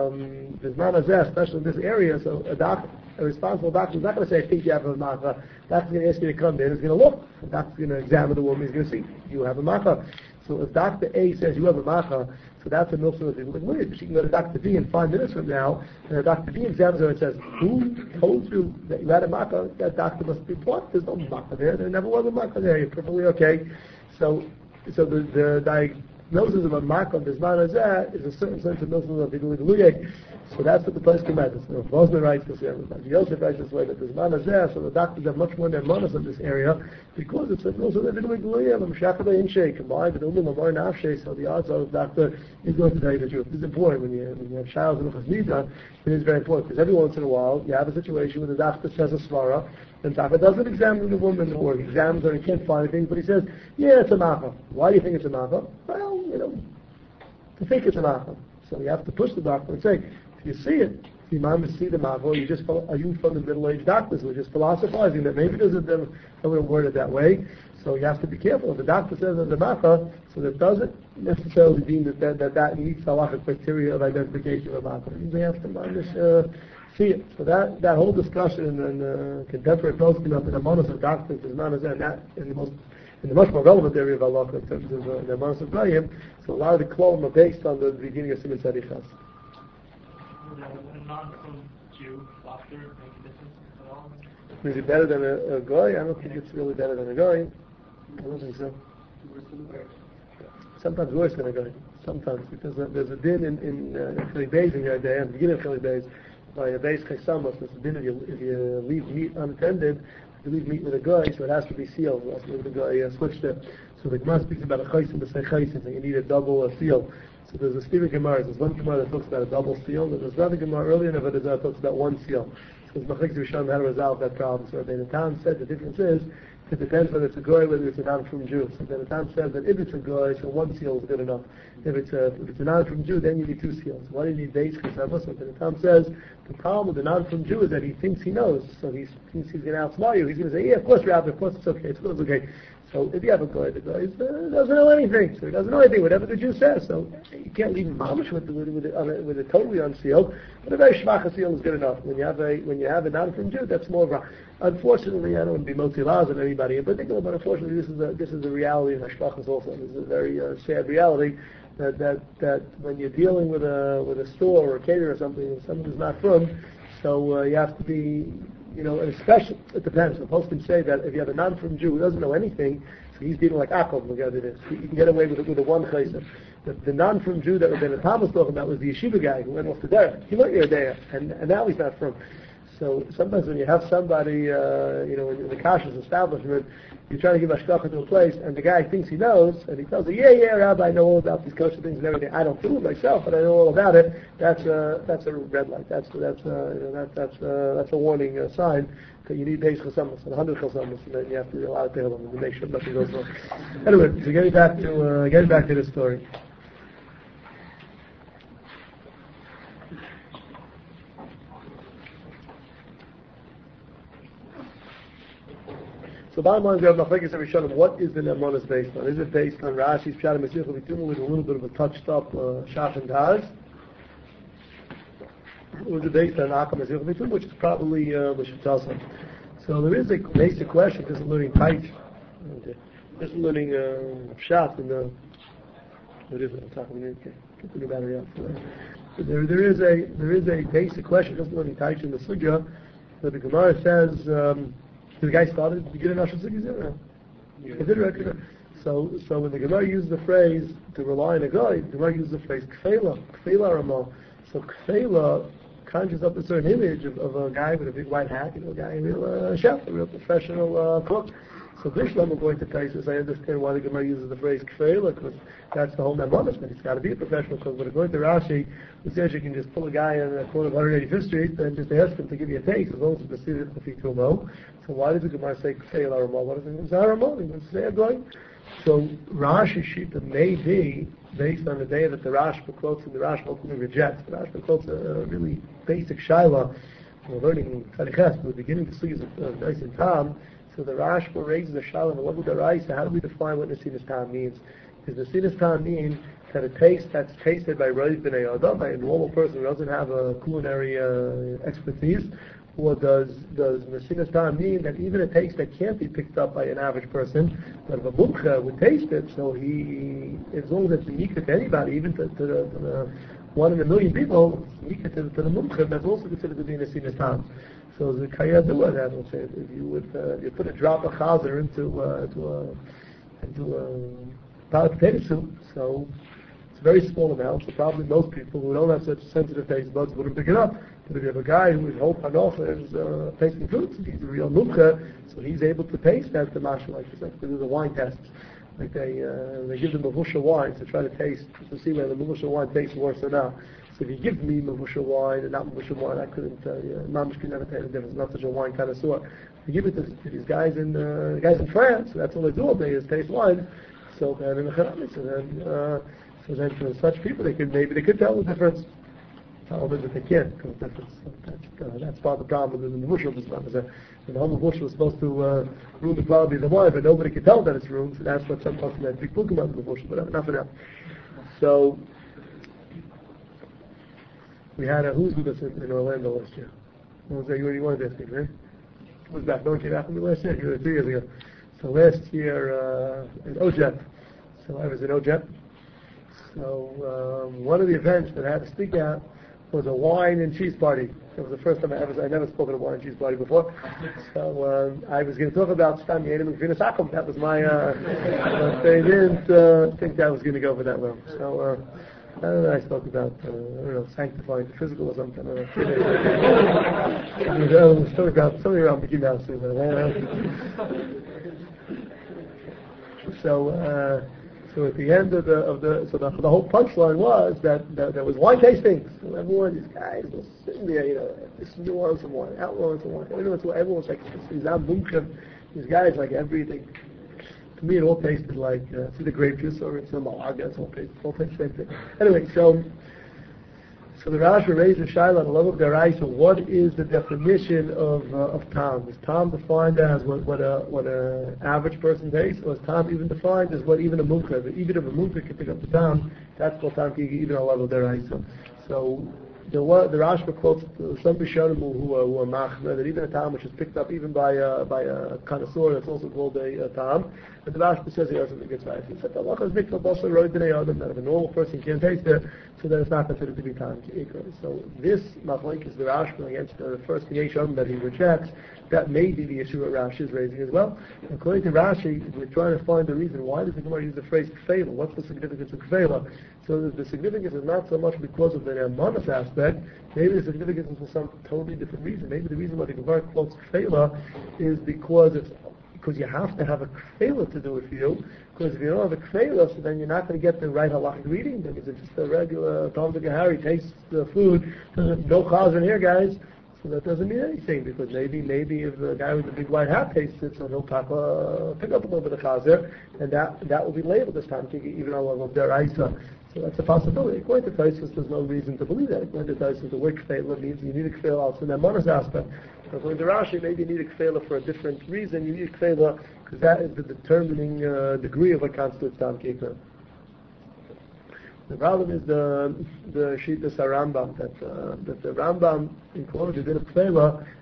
um, there's not as especially in this area, so a doctor, a responsible doctor is not going to say, I think you have a makkah. The doctor's going to ask you to come in, he's going to look. The doctor's going to examine the woman, he's going to see, you have a makkah. So if Doctor A says you have a makkah, so that's a milk of the she can go to Doctor B in five minutes from now, and Doctor B examines her and says, who told you that you had a makkah? That doctor must be bought. There's no makkah there. There never was a makkah there. You're perfectly okay. So, so the, the diagnosis of a makkah, Bisman Hazeh, is a certain sense of milk of the So that's what the place commands. So Vosner writes this way, Yosef writes this way, that Bisman Hazeh, so the doctors have much more Nemonis in this area, because it's also the Vidui Gluya, Mshakada Inshe, combined with Umin Lamar Nafshe, so the odds are the doctor is going to tell you the truth. This is important when you, when you have child in Nida, it is very important, because every once in a while, you have a situation where the doctor says a svara, and the doctor doesn't examine the woman, or he examines her and he can't find anything, but he says, yeah, it's a makkah. Why do you think it's a makkah? Well, you know, to think it's a makkah. So you have to push the doctor and say, if you see it, if you mind to see the makkah, you just are you from the middle-aged doctors who are just philosophizing that maybe there's a them I would word it that way. So you have to be careful. If the doctor says there's a makkah, so that doesn't necessarily mean that that, that, that meets the halachic criteria of identification of a makkah. It means they have to mind to uh, see it. So that, that whole discussion in uh, contemporary posting of the Nemonis of doctors is not as and that in the most in the much more relevant area of halacha in terms of uh, Nemonis of Goyim. So a lot of the klom are based on the beginning of Siman Tzadichas. Would a non-from Jew doctor make a difference at all? Is it better than a, a goy? I don't think it's really better than a goy. I don't think so. Sometimes worse than a goy. Sometimes, because uh, there's a din in in Chili Beis in your day, at the beginning of Chili Beis, by a Beis Chesamos, there's a din if you, if you leave meat unattended, you leave meat with a goy, so it has to be sealed. It has to be with the goy uh, switched it. So the Gemara speaks about a chaysim, the say chaysim, so you need a double uh, seal. So there's a Stephen Gemara. There's one Gemara that talks about a double seal, and there's another Gemara earlier in it that talks about one seal. So Machzik Rishon had to resolve that problem. So the Natan said the difference is it depends whether it's a goy, whether it's a non-from Jew. So the Natan says that if it's a goy, so one seal is good enough. If it's a if it's a non-from Jew, then you need two seals. Why do you need days? Because so the Natan says the problem with the non-from Jew is that he thinks he knows, so he thinks he's going to outsmart you. He's going to say, yeah, of course, Rabbi, of course it's okay, it's okay. So if you have a goy, the goy uh, doesn't know anything. So he doesn't know anything, whatever the Jew says. So you can't leave him mamish with with with, with, with it totally unsealed. But a very shvacha seal is good enough. When you have a when you have a non-from Jew, that's more of a. Unfortunately, I don't want to be motilaz on anybody in particular, but unfortunately, this is a this is a reality in hashpachas also. This is a very uh, sad reality that that that when you're dealing with a with a store or a caterer or something, and someone who's not from, so uh, you have to be. You know, and especially, it depends. The post can say that if you have a non-from Jew who doesn't know anything, so he's dealing like Akov, look at it is. You can get away with it with a one chayzer. The, the non-from Jew that Rabbeinu Tam was talking about was the yeshiva guy who went off to derech. He learned Yerdea, and, and now he's not from. So sometimes when you have somebody, uh, you know, in, in the kashrus establishment, you're trying to give hashgacha to a place, and the guy thinks he knows, and he tells you, yeah, yeah, Rabbi, I know all about these kosher things and everything. I don't do it myself, but I know all about it. That's a that's a red light. That's that's uh, you know, that, that's uh, that's a warning uh, sign that you need base chesamus and a hundred chesamus, and then you have to allow it to him to make sure nothing goes wrong. Anyway, so getting back to uh, getting back to the story. So bottom line, we have Machlekes Rishonim. What is the Nemonis based on? Is it based on Rashi's Pshat Mesiach V'Tumah with a little bit of a touched up uh, Shach and Taz? Or is it based on Akam Mesiach V'Tumah, which is probably uh, L'Shetasa? So there is a basic question, because I'm learning tight. Just learning uh, shot in the. What is it? I'm talking about. Okay. Get the battery out. So there, there is a there is a basic question. Just learning Taich in the sugya that the Gemara says. Um, the guy started to get an Ashur Sugya. Yeah. He did right. So, so when the Gemara uses the phrase to rely on a guy, the Gemara uses the phrase kfela, kfela ramal. So kfela conjures up a certain image of, of a guy with a big white hat, you know, a guy, a real uh, chef, a real professional uh, cook. So Bishlam, I'm going to tell you, I understand why the Gemara uses the phrase kfela, because that's the whole Nemanisman. He's got to be a professional cook. But according to Rashi, who says you can just pull a guy on the corner of one hundred eighty-fifth Street and just ask him to give you a taste, as long as it's considered the feet low. So why does the Gemara say kfela ramal? What does it say ramal? He wants to say a guy. So Rashi Shita may be based on the day that the Rashba quotes and the Rashba ultimately rejects. The Rashba quotes a really basic shaila. We're learning Tzadiches, we're beginning to see of Nice and Tam. So the Rashba raises the shaila of Lavu Daraisa. How do we define what Nesinas Tam means? Does Nesinas Tam mean that a taste that's tasted by Roiv B'nai Adam, by a normal person who doesn't have a culinary uh, expertise? Or does does Nesinas Tam mean that even a taste that can't be picked up by an average person, but if a mukha would taste it, so he, as long as it's unique to anybody, even to, to, the, to the one in a million people, unique to, to the mukha, that's also considered to be Nesinas Tam. So the kayadua that will say, if you would uh, you put a drop of chazer into uh, into a into a pot of potato soup, so it's a very small amount. So probably most people who don't have such sensitive taste buds wouldn't pick it up. But if you have a guy whose whole panocha is uh, tasting fruits, he's a real mukha, so he's able to taste that the mashal like this. Like they do the wine tests. Like they uh, they give them mavusha wine to try to taste to see whether the mavusha wine tastes worse or not. So if you give me mavusha wine and not mavusha wine, I couldn't tell you. Mamish can never tell the difference. I'm not such a wine connoisseur. If you give it to, to these guys in uh, guys in France, that's all they do all day is taste wine. So then in the Charamis, so then uh, so then for such people, they could maybe they could tell the difference. Tell them that they can't, because that's, that's, uh, that's part of the problem with the mushroom Islam. Is that the whole mushroom was supposed to uh, ruin the quality of the wine, but nobody could tell that it's ruined, so that's what some person had big book about the mushroom, but enough of that. So, we had a, who was with us in, in Orlando last year? What was that? You, you wanted to ask me, right? Who was back? No one came back from me last year? You were two years ago. So last year, uh, in O J E P. So I was in O J E P. So, um, one of the events that I had to speak at was a wine and cheese party. It was the first time I ever, I never spoken at a wine and cheese party before. So um, I was going to talk about Stam Yenim and Gvinas Akum. That was my, uh, but they didn't uh, think that was going to go over that well. So uh, I don't know, I spoke about, uh, I don't know, sanctifying the physical or something. I don't know. Something about, something around Mickey Mouse. So, uh, So at the end of the of the so the, the whole punchline was that, that there was wine tasting. So everyone, these guys were sitting there, you know, this new one some wine, that one some wine. Everyone's everyone's like these mumchim, these guys like everything. To me, it all tasted like uh, it's either grape juice or it's a malaga. It's all tasted, all tasted the same thing. Anyway, so. So the Rashi raised the shaila on the level of Daraisa. So what is the definition of uh, of tam? Is tam defined as what what a what a average person takes, or is tam even defined as what even a mumcha? Even if a mumcha can pick up the tam, that's called tam kigi even on the level of Daraisa. So the what the Rashi quotes uh, some Rishonim who are, who are machmer that even a tam which is picked up even by uh, by a connoisseur, that's also called a, a tam. But the Rashi says he doesn't think it's right. He said, Allah has mikvah basar roid b'nei adam, that if a normal person can't taste it, so then it's not considered to be tam k'ikra. So this machlok is the Rashi against the first Yeshom that he rejects. That may be the issue that Rashi is raising as well. According to Rashi, we're trying to find the reason why does the Gemara use the phrase kfela? What's the significance of kfela? So the, the significance is not so much because of the Nemanis aspect. Maybe the significance is for some totally different reason. Maybe the reason why the Gemara quotes kfela is because it's because you have to have a kfela to do it for you. Because if you don't have a kfela, so then you're not going to get the right halachic reading. Because it's just a regular Tom, Dick, and Harry tastes the food. No chazer in here, guys. So that doesn't mean anything, because maybe maybe if the guy with the big white hat tastes it, so he'll pop, uh, pick up a little bit of chazer, and that that will be labeled this time, even on level of deraisa. So that's a possibility. According to Taisus, there's no reason to believe that. According to Taisus, the word kfela means you need a kfela also in that monos aspect. According to Rashi, maybe you need a kfela for a different reason. You need a kfela because that is the determining uh, degree of what constitutes tam kikra. The problem is the the Shittas Rambam that uh, that the Rambam included in a kfela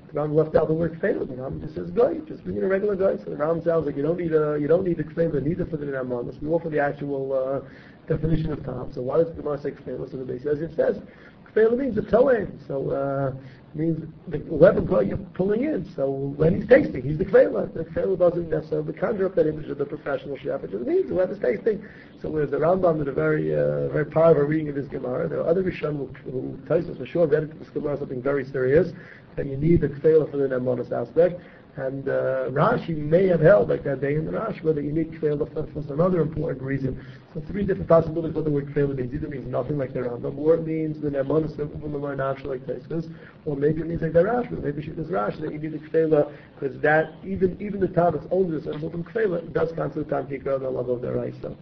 The Ram left out the word kfela. The Ram just says goy, just bring in a regular guy. So the Ram sounds like you don't need a you don't need the kfela neither for the nemanos, more for the actual uh, definition of tam. So why does the Gemara say kfela? So the base says it says kfela means the toein. So uh, means the weapon guy you're pulling in. So when he's tasting, he's the kfela. The kfela doesn't necessarily conjure up that image of the professional chef. It just means whoever's tasting. So whereas the Rambam did a very uh, very powerful reading of this Gemara, there are other Rishonim who, who tells us for sure read into this Gemara something very serious, that you need the kfela for the nemanos aspect. And uh, Rashi may have held like that day in the Rashi whether you need kfela for, for some other important reason. So three different possibilities what the word kfela means. Either means nothing like the Rambam, or it means the nemanos from the more natural like Tosfos, or maybe it means like the Rashi. Maybe it is Rashi that you need the kfela because that even even the time that's only resembled from kfela does constitute time kikra the level of their rice. So,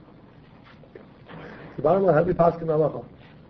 so bottom line, how do we pass in halacha?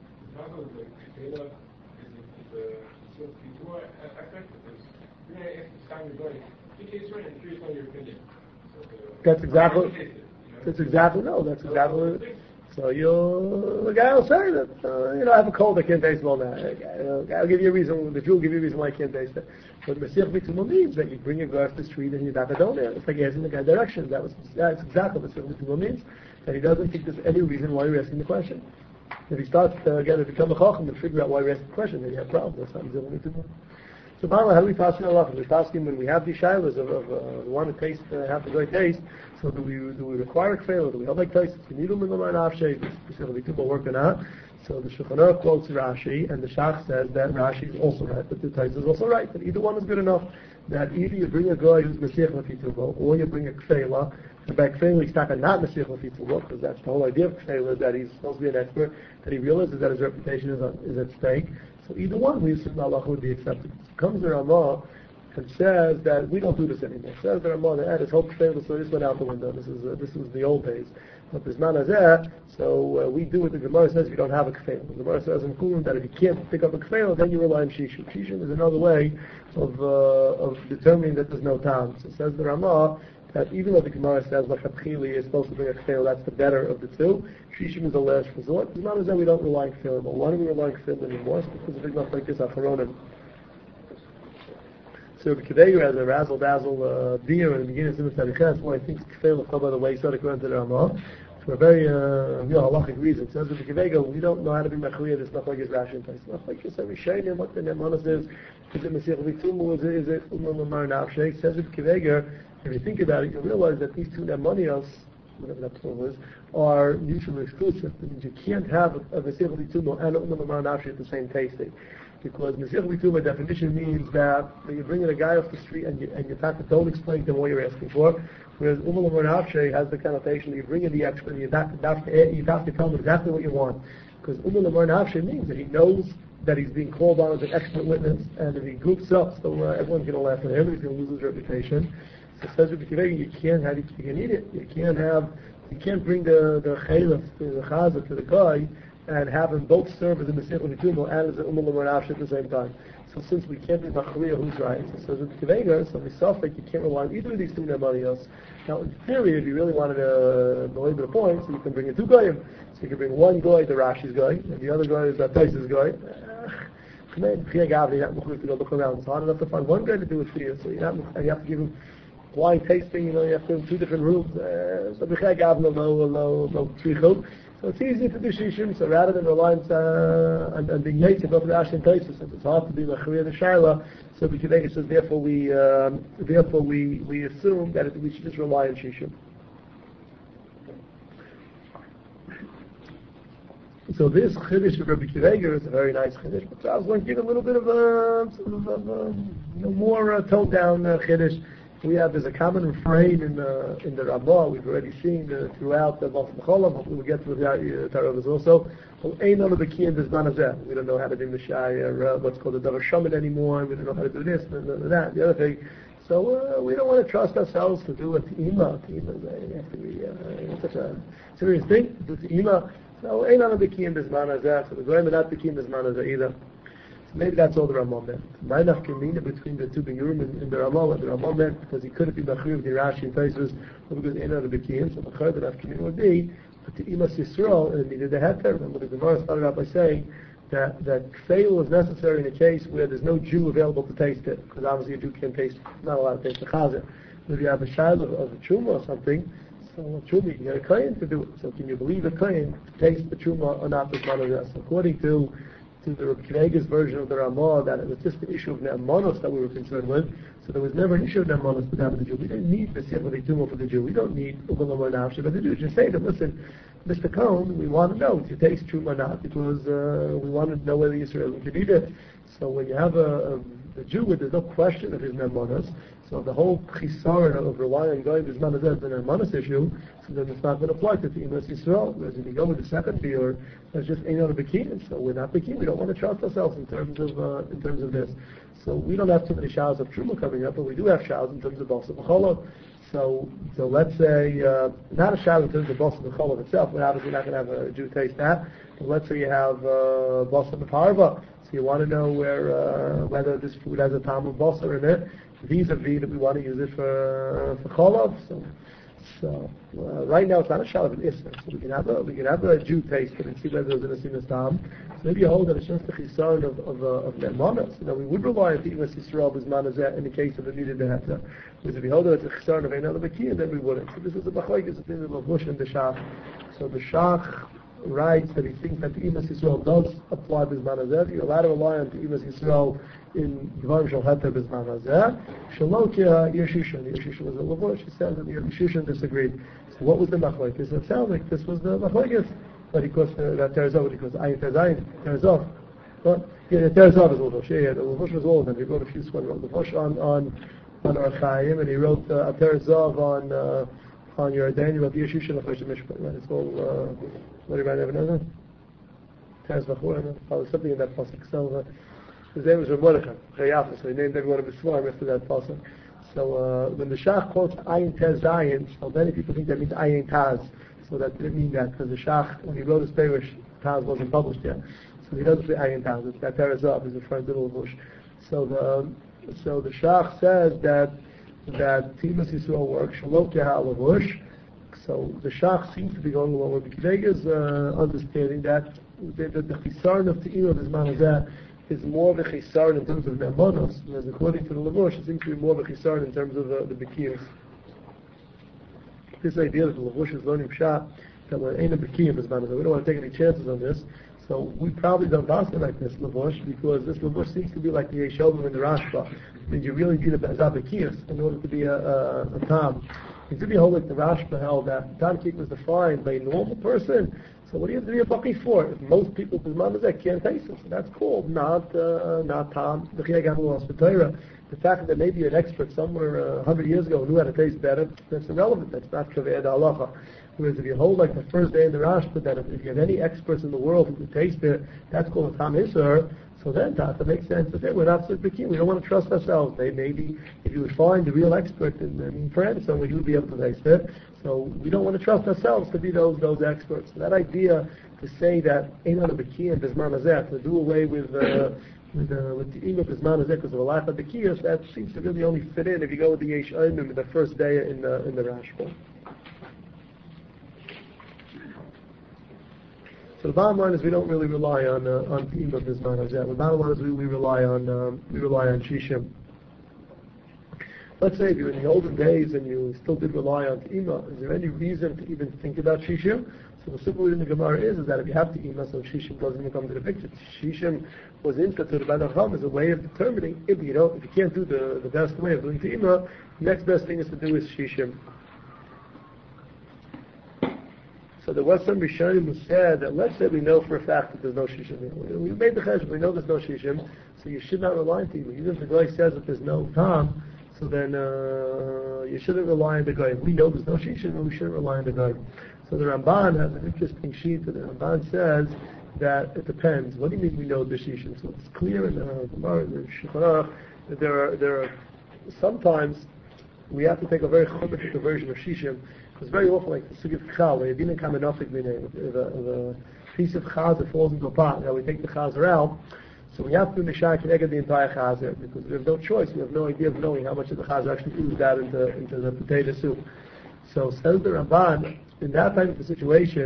That's exactly. That's exactly no. That's exactly. So you, the guy will say that uh, you know I have a cold, I can't taste well now. Uh, I'll give you a reason. The Jew will give you a reason why I can't taste it. But Mesiach B'tumah means that you bring a guy off the street and you back it down there. It's like asking the guy directions. That was that's exactly what Mesiach B'tumah means. That he doesn't think there's any reason why you're asking the question. If he starts uh, again to become a chacham and figure out why you're asking the question, then you have problems. That's not Mesiach B'tumah. So, how do we pass in Allah? We pass him when we have these shilas of, of uh, we want to taste, uh, have the great taste. So, do we do we require kfela? Do we have like taste? We need them in the line of shape. Specifically, people working out. So, the Shulchan Aruch quotes Rashi, and the Shach says that Rashi is also right, but the taste is also right. That either one is good enough. That either you bring a guy who's Mesiach L'Fitubo, or you bring a kfela. And by kfela, he's not Mesiach L'Fitubo, because that's the whole idea of kfela, that he's supposed to be an expert. That he realizes that his reputation is, on, is at stake. So either one, we assume Allah would be accepted. Comes the Ramah and says that we don't do this anymore. Says the Ramah that this whole kfela, so this went out the window. This is uh, this was the old days. But there's not as that, so uh, we do what the Gemara says. You don't have a kfela. The Gemara says in Kulim that if you can't pick up a kfela, then you rely on shishim. Shishim is another way of uh, of determining that there's no time. So says the Ramah that even though the Gemara says Lachatchili is supposed to bring a kfela, that's the better of the two. Shishim is the last resort. It's not as though we don't rely on kfela, but why do we rely on kfela anymore? It's because of big enough like this, Acharonim. So Rabbi Kivegu has a razzle dazzle uh, deer in the beginning of Simon Tarichah. That's why I think kfela fell by the way. Started going to the Ramah for a very uh, you know halachic reason. It says Rabbi Kivegu, we don't know how to be machliya this machlokes Rashi and Tosfos. Machlokes every shaynim what the nemanos is. Is it Mesiach B'tumah? Is it is it Umar Lamar Nafshei? Says Rabbi Kivegu. If you think about it, you realize that these two nemanios, whatever that plural is, are mutually exclusive. That means you can't have a Mesiach B'tumah and a Umar Lamar Nafshei at the same tasting. Because Mesiach B'tumah definition means that you bring in a guy off the street and you, and you have to don't explain to him what you're asking for. Whereas Umar Lamar Nafshei has the connotation that you bring in the expert and you have to, have to, you have to tell him exactly what you want. Because Umar Lamar Nafshei means that he knows that he's being called on as an expert witness, and if he goofs up, so uh, everyone's going to laugh at him, and he's going to lose his reputation. So says Rabbi Kivegu, you can't have, you can eat it. You can't have, you can't bring the the chalif, the chazah to the guy, and have them both serve as a Mesiach B'tumah and as an Umar Lamar Nafshei at the same time. So since we can't be machliya who's right, so says Rabbi Kivegu, so we suffer, you can't rely on either of these two nemanios. Now in theory, if you really wanted to belabor the point, so you can bring in two goyim. So you can bring one guy, the Rashi's guy, and the other guy is the Tosfos guy. Come in, you're not going to go look around. It's hard enough to find one guy to do it for you, so you have, and you have to give him wine tasting, you know, you have to have two different rooms. Uh, so So it's easy to do shishim, so rather than relying uh, on, on being late to go to the Ash and Tosfos, since it's hard to be machriya the Shaila, so we Kivegu says therefore we um, therefore we, we assume that it, we should just rely on shishim. So this chiddush of Rabbi Kivegu is a very nice chiddush, but I was going to give a little bit of a, sort of a, a you know, more uh, toned down uh, chiddush. We have, there's a common refrain in the in the Ramah, we've already seen uh, throughout the Vos Mecholam, hopefully we'll get to the uh, Taravas also. We don't know how to do the Shai, or uh, what's called the Davar Shaman anymore, we don't know how to do this, and that, the other thing. So uh, we don't want to trust ourselves to do a Te'ima. Te'ima is have to be uh, such a serious thing, to do Te'ima. So ain't none of the key in this man as that. So the Goyim are not the key in this man as either. So maybe that's all the Ramah meant. My nafkamina between the two Biyurim in, in the Ramah, what the Ramah meant, because he couldn't be Machriv with the Rashi and Tosfos, or because ain't none of the key. So the nafkamina would be, but the Imas Yisrael, and it needed the heter. Remember the Gemara started out by saying that that kfeil is necessary in a case where there's no Jew available to taste it, because obviously a Jew can't taste, not allowed to taste the chazer. If you have a child of, of a truma or something, so a truma, you can get a kohen to do it. So can you believe a kohen to taste the truma or not? This so according to to the Reb Kiva version of the Ramah, that it was just the issue of ne'amanos that we were concerned with. So there was never an issue of ne'amanos to have the Jew. We didn't need the tuma for the Jew. We don't need ugalam or nafshe, but the Jew just say that, listen, Mister Cohen, we want to know if you taste truma or not, because uh, we want to know whether Yisrael can eat it. So when you have a, a, a Jew, where there's no question of his ne'amanos, so the whole chisar of relying on going is not as an ne'amanos issue, so then it's not going to apply to Timas Yisrael. Whereas if you go with the second beer, that's just ain't on a bikini. So we're not bikini. We don't want to trust ourselves in terms of uh, in terms of this. So we don't have too many showers of truma coming up, but we do have showers in terms of basa b'cholov. So so let's say uh, not a shower in terms of basa b'cholov itself. We're obviously not going to have a Jew taste that. But let's say you have uh, basa b'parva. So you want to know where uh, whether this food has a tam of basa in it. Vis-a-vis that we want to use it for for cholov. So, so uh, right now it's not a shal of an isser. So we can have a we can have a Jew taste it and see whether there's an isser tam. So maybe you hold that it's just the chisaron of of, uh, of ne'emanos. You know, we would rely on the Timas Yisrael b'zman hazeh in the case of a needed beheta. Because if you hold that it's a chisaron of another bakiyah, then we wouldn't. So this is a machlokes between the Lavush and the Shach. So the Shach writes that he thinks that the Timas Yisrael does apply b'zman hazeh. You're allowed to rely on the Timas Yisrael in Dvarim Shel Heter B'zman Hazeh. Shalokia Yeshishon. Yeshishon was a Lavush. He says that the Yeshishon disagreed. So what was the machlokes? It sounds like this was the machlokes. But because uh, that Terzov, because Ayin Tezayin, Terzov. What? Yeah, the Terzov is Lavush. Yeah, yeah, the Lavush was all of them. He wrote a few squad. He wrote Lavush on on on Archaim, and he wrote uh, a Terzov on uh, on Yordan. He wrote the Yeshishon of Mishpat. Right? It's all. Uh, what do you ever know that? Terz Vachur. Probably something in that pasuk. So. Uh, His name was Ramodachah, Chayafa, so he named everyone of his Svarim after that pasuk. So uh, when the Shach quotes Ayin Tez Zayin, so many people think that means Ayin Taz. So that didn't mean that, because the Shach, when he wrote his Perish, Taz wasn't published yet. So he doesn't say Ayin Taz, it's that Terazov, he's referring to the Lavush. So the, so the Shach says that, that Timas Yisrael works, Shalom Keha Lavush. So the Shach seems to be going along with the Kivega's uh, understanding that the, the, the Chisarn of Te'im of his Manazah is more of a chisaron in terms of ne'amanos, whereas according to the Lavush, it seems to be more of a chisaron in terms of uh, the bekiyos. This idea that the Lavush is learning pshat, that we're ain't a bekiyim is we don't want to take any chances on this, so we probably don't ask it like this Lavush, because this Lavush seems to be like the Yeshovim and the Rashba. I mean, you really need a bezah bekiyos in order to be a, a, a tam. It could be whole like the Rashba held that tam kik was defined by a normal person. So what do you have to be a baki for? If most people can't taste it, so that's cool. Not uh, not Tom. The fact that there may be an expert somewhere uh, a hundred years ago who knew how to taste better, that's irrelevant. That's not kaveh halacha. Whereas if you hold like the first day in the Rashba, that if, if you have any experts in the world who can taste it, that's called a Tam Isser. So then that makes sense. That we're not so baki. We don't want to trust ourselves. They maybe if you would find the real expert in, in France, so you would be able to taste it. So we don't want to trust ourselves to be those those experts. So that idea to say that ain't on a baki and bisman hazeh, to do away with uh, with uh, with the ego bisman hazeh because of a lack of bakiyos, that seems to really only fit in if you go with the yesh ayim the first day in the in the Rashba. So the bottom line is we don't really rely on uh, on the ego bisman hazeh. The bottom line is we, we rely on um, we rely on shishim. Let's say if you're in the olden days and you still did rely on Te'ima, is there any reason to even think about Shishim? So the simple reason the Gemara is, is that if you have Te'ima, so Shishim doesn't even come to the picture. Shishim was instituted by the Chacham as a way of determining if you know, if you can't do the, the best way of doing Te'ima, the next best thing is to do is Shishim. So there was some Rishonim who said that let's say we know for a fact that there's no Shishim. We made the cheshbon, we know there's no Shishim, so you should not rely on Te'ima. Even if the guy says that there's no Tam, so then uh, you shouldn't rely on the guy. We know there's no shishim, and we shouldn't rely on the guy. So the Ramban has an interesting sheet. The Ramban says that it depends. What do you mean we know the shishim? So it's clear in the Gemara, the Shulchan, that there are there are sometimes we have to take a very chumratic version of shishim. Because very often, like the sugi of chal, where you didn't come enough, if a piece of chaz falls into a pot, now we take the chazer out. So we have to mishar connected the entire chazer because we have no choice. We have no idea of knowing how much of the chazer actually oozed out into into the potato soup. So says the Ramban, in that type of a situation,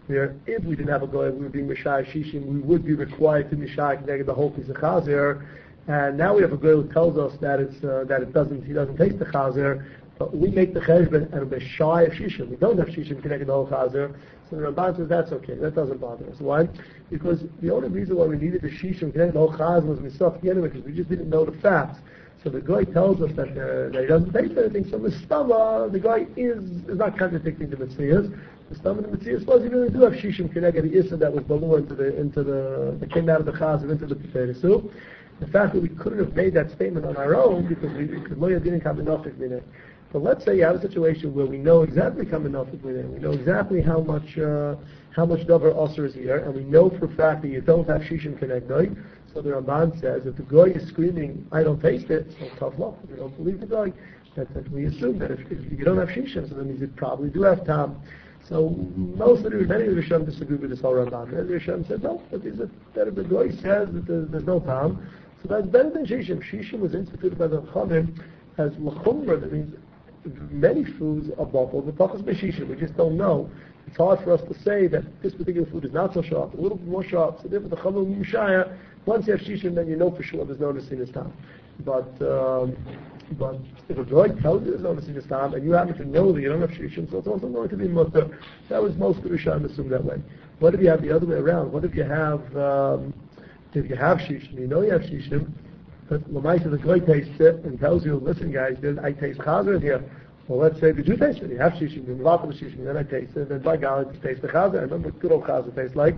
where if we didn't have a goy, we were being Mishai Shishim, we would be required to Mishai Kneged the whole piece of Chazer. And now we have a goy who tells us that it's uh, that it doesn't he doesn't taste the Chazer, but we make the Cheshbon and we're shy of Shishim. We don't have Shishim Kneged the whole Chazer. So the Ramban says that's okay, that doesn't bother us. Why? Because the only reason why we needed the Shishim Kneged the whole Chazer was Misaf Yenim, because we just didn't know the facts. So the guy tells us that, uh, that he doesn't taste anything. So the stomach, the guy is is not contradicting the Metzias. The stomach of the Metzias was he really do have shishim keneged the issa that was balua into the into the that came out of the chazer into the potato soup. The fact that we couldn't have made that statement on our own because we because loya didn't come enough minute. But let's say you have a situation where we know exactly come enough minute. We know exactly how much uh, how much davar usher is here, and we know for a fact that you don't have shishim keneged. So the Ramban says, if the goy is screaming, I don't taste it, so tough luck. We don't believe the goy. That, that we assume that if, if you don't have shishim, so that means you probably do have tam. So most of the, many of the Rishon disagree with this whole Ramban. Many of the Rishon said, no, but is it better the goy says that there's, there's no tam, so that's better than shishim. Shishim was instituted by the Chachamim as lachumra, that means many foods are bottled with tachas b'shishim. We just don't know. It's hard for us to say that this particular food is not so sharp, a little bit more sharp. So therefore the Chachamim Mishaya, once you have shishim, then you know for sure there's no nesinus tam. But um, but if a goy tells you there's no nesinus tam, and you happen to know that you don't have shishim, so it's also going to be mutter. That was most of the Rishon assumed that way. What if you have the other way around? What if you have um, if you have shishim, you know you have shishim, but Lamaisa the goy tastes it and tells you, listen guys, I taste chazer in here. Well, let's say, did you taste it? You have shishim, you have shishim, then I taste it, and then by God, you taste the chazer. I remember what good old chazer tastes like.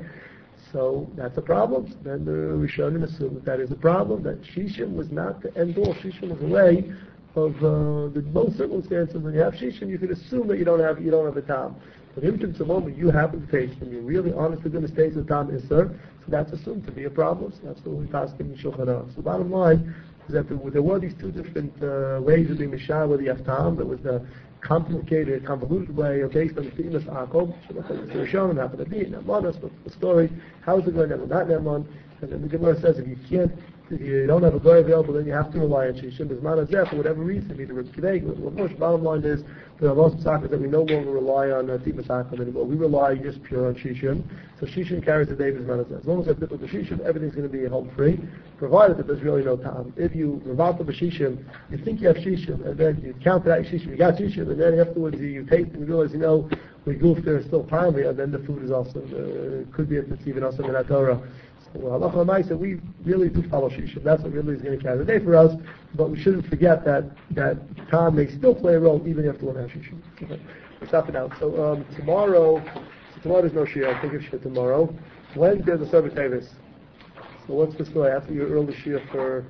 So that's a problem. Then the Rishonim assume that that is a problem, that shishim was not the end all. Shishim was a way of uh, the most circumstances when you have shishim, you could assume that you don't have you don't have a tam. But if it's a moment you happen to taste and you're really honest to goodness taste the tam is sir, so that's assumed to be a problem. So that's what we pass in Shulchan Aruch. So bottom line is that there, there were these two different uh, ways of being mishah where you have tam. There was the complicated, convoluted way of based on the famous Akob. The Rishonim happened to be in Nemanas, but the story, how is it going to have not Neman? And then the Gemara says if you can't, if you don't have a goy available, then you have to rely on Shishim. There's not a zeh for whatever reason, either it's today, or bottom line is, there are lots of sakras that we no longer rely on uh, Timas Akob anymore. We rely just pure on Shishim. So Shishim carries the day of Zman As long as I dip with the Shishim, everything's going to be home free, provided that there's really no time. If you revolt the Shishim, you think you have Shishim, and then you count that Shishim, you got Shishim, and then afterwards you, you taste and you realize, you know, we goofed there, still timely, and then the food is also, uh, could be if it's even also in that Torah. So halacha l'maisa, we really do follow shishim. That's what really is going to carry the day for us. But we shouldn't forget that that time may still play a role even after one has shishim. Okay. Let's stop it now. So um, tomorrow, so tomorrow there's no shir. I think it's shir tomorrow. Wednesday the Sabbath Tavis. So what's the story? After your early shir for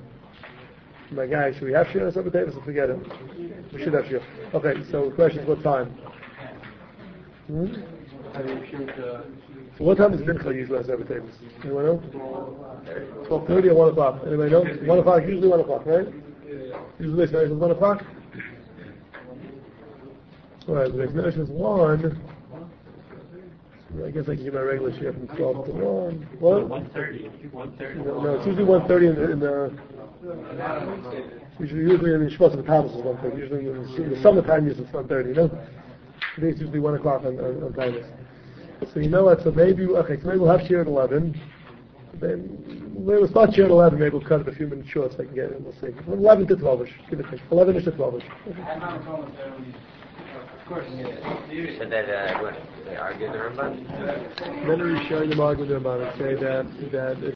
my guy, should we have shir on Sabbath Tavis or forget it? We should have shir. Okay. So the question is what time? Hmm? I mean, should, uh, So what time is Mincha usually on Sabbath Tavis? Anyone know? twelve thirty or one o'clock? Anybody know? one o'clock, usually one o'clock, right? Usually it's it's one o'clock? Alright, the next notion is one. I guess I can get my regular share from twelve to one. What? one thirty. one thirty. No, no, it's usually one thirty in the, in the usually, usually in the Shmos of the Tavis is one thirty. Usually in the, in the summertime usually it's one thirty, you know? Today it's usually one o'clock on, on, on Tavis. So you know what, so maybe, okay, so maybe we'll have share at eleven. Then we'll start share at eleven, maybe we'll cut it a few minutes short so I can get it, we'll see. eleven to twelve-ish, give it a think. eleven-ish to twelve-ish. of course, So that, uh, what, they argue the Ramban? Then we share the Mark with the Ramban and say that, that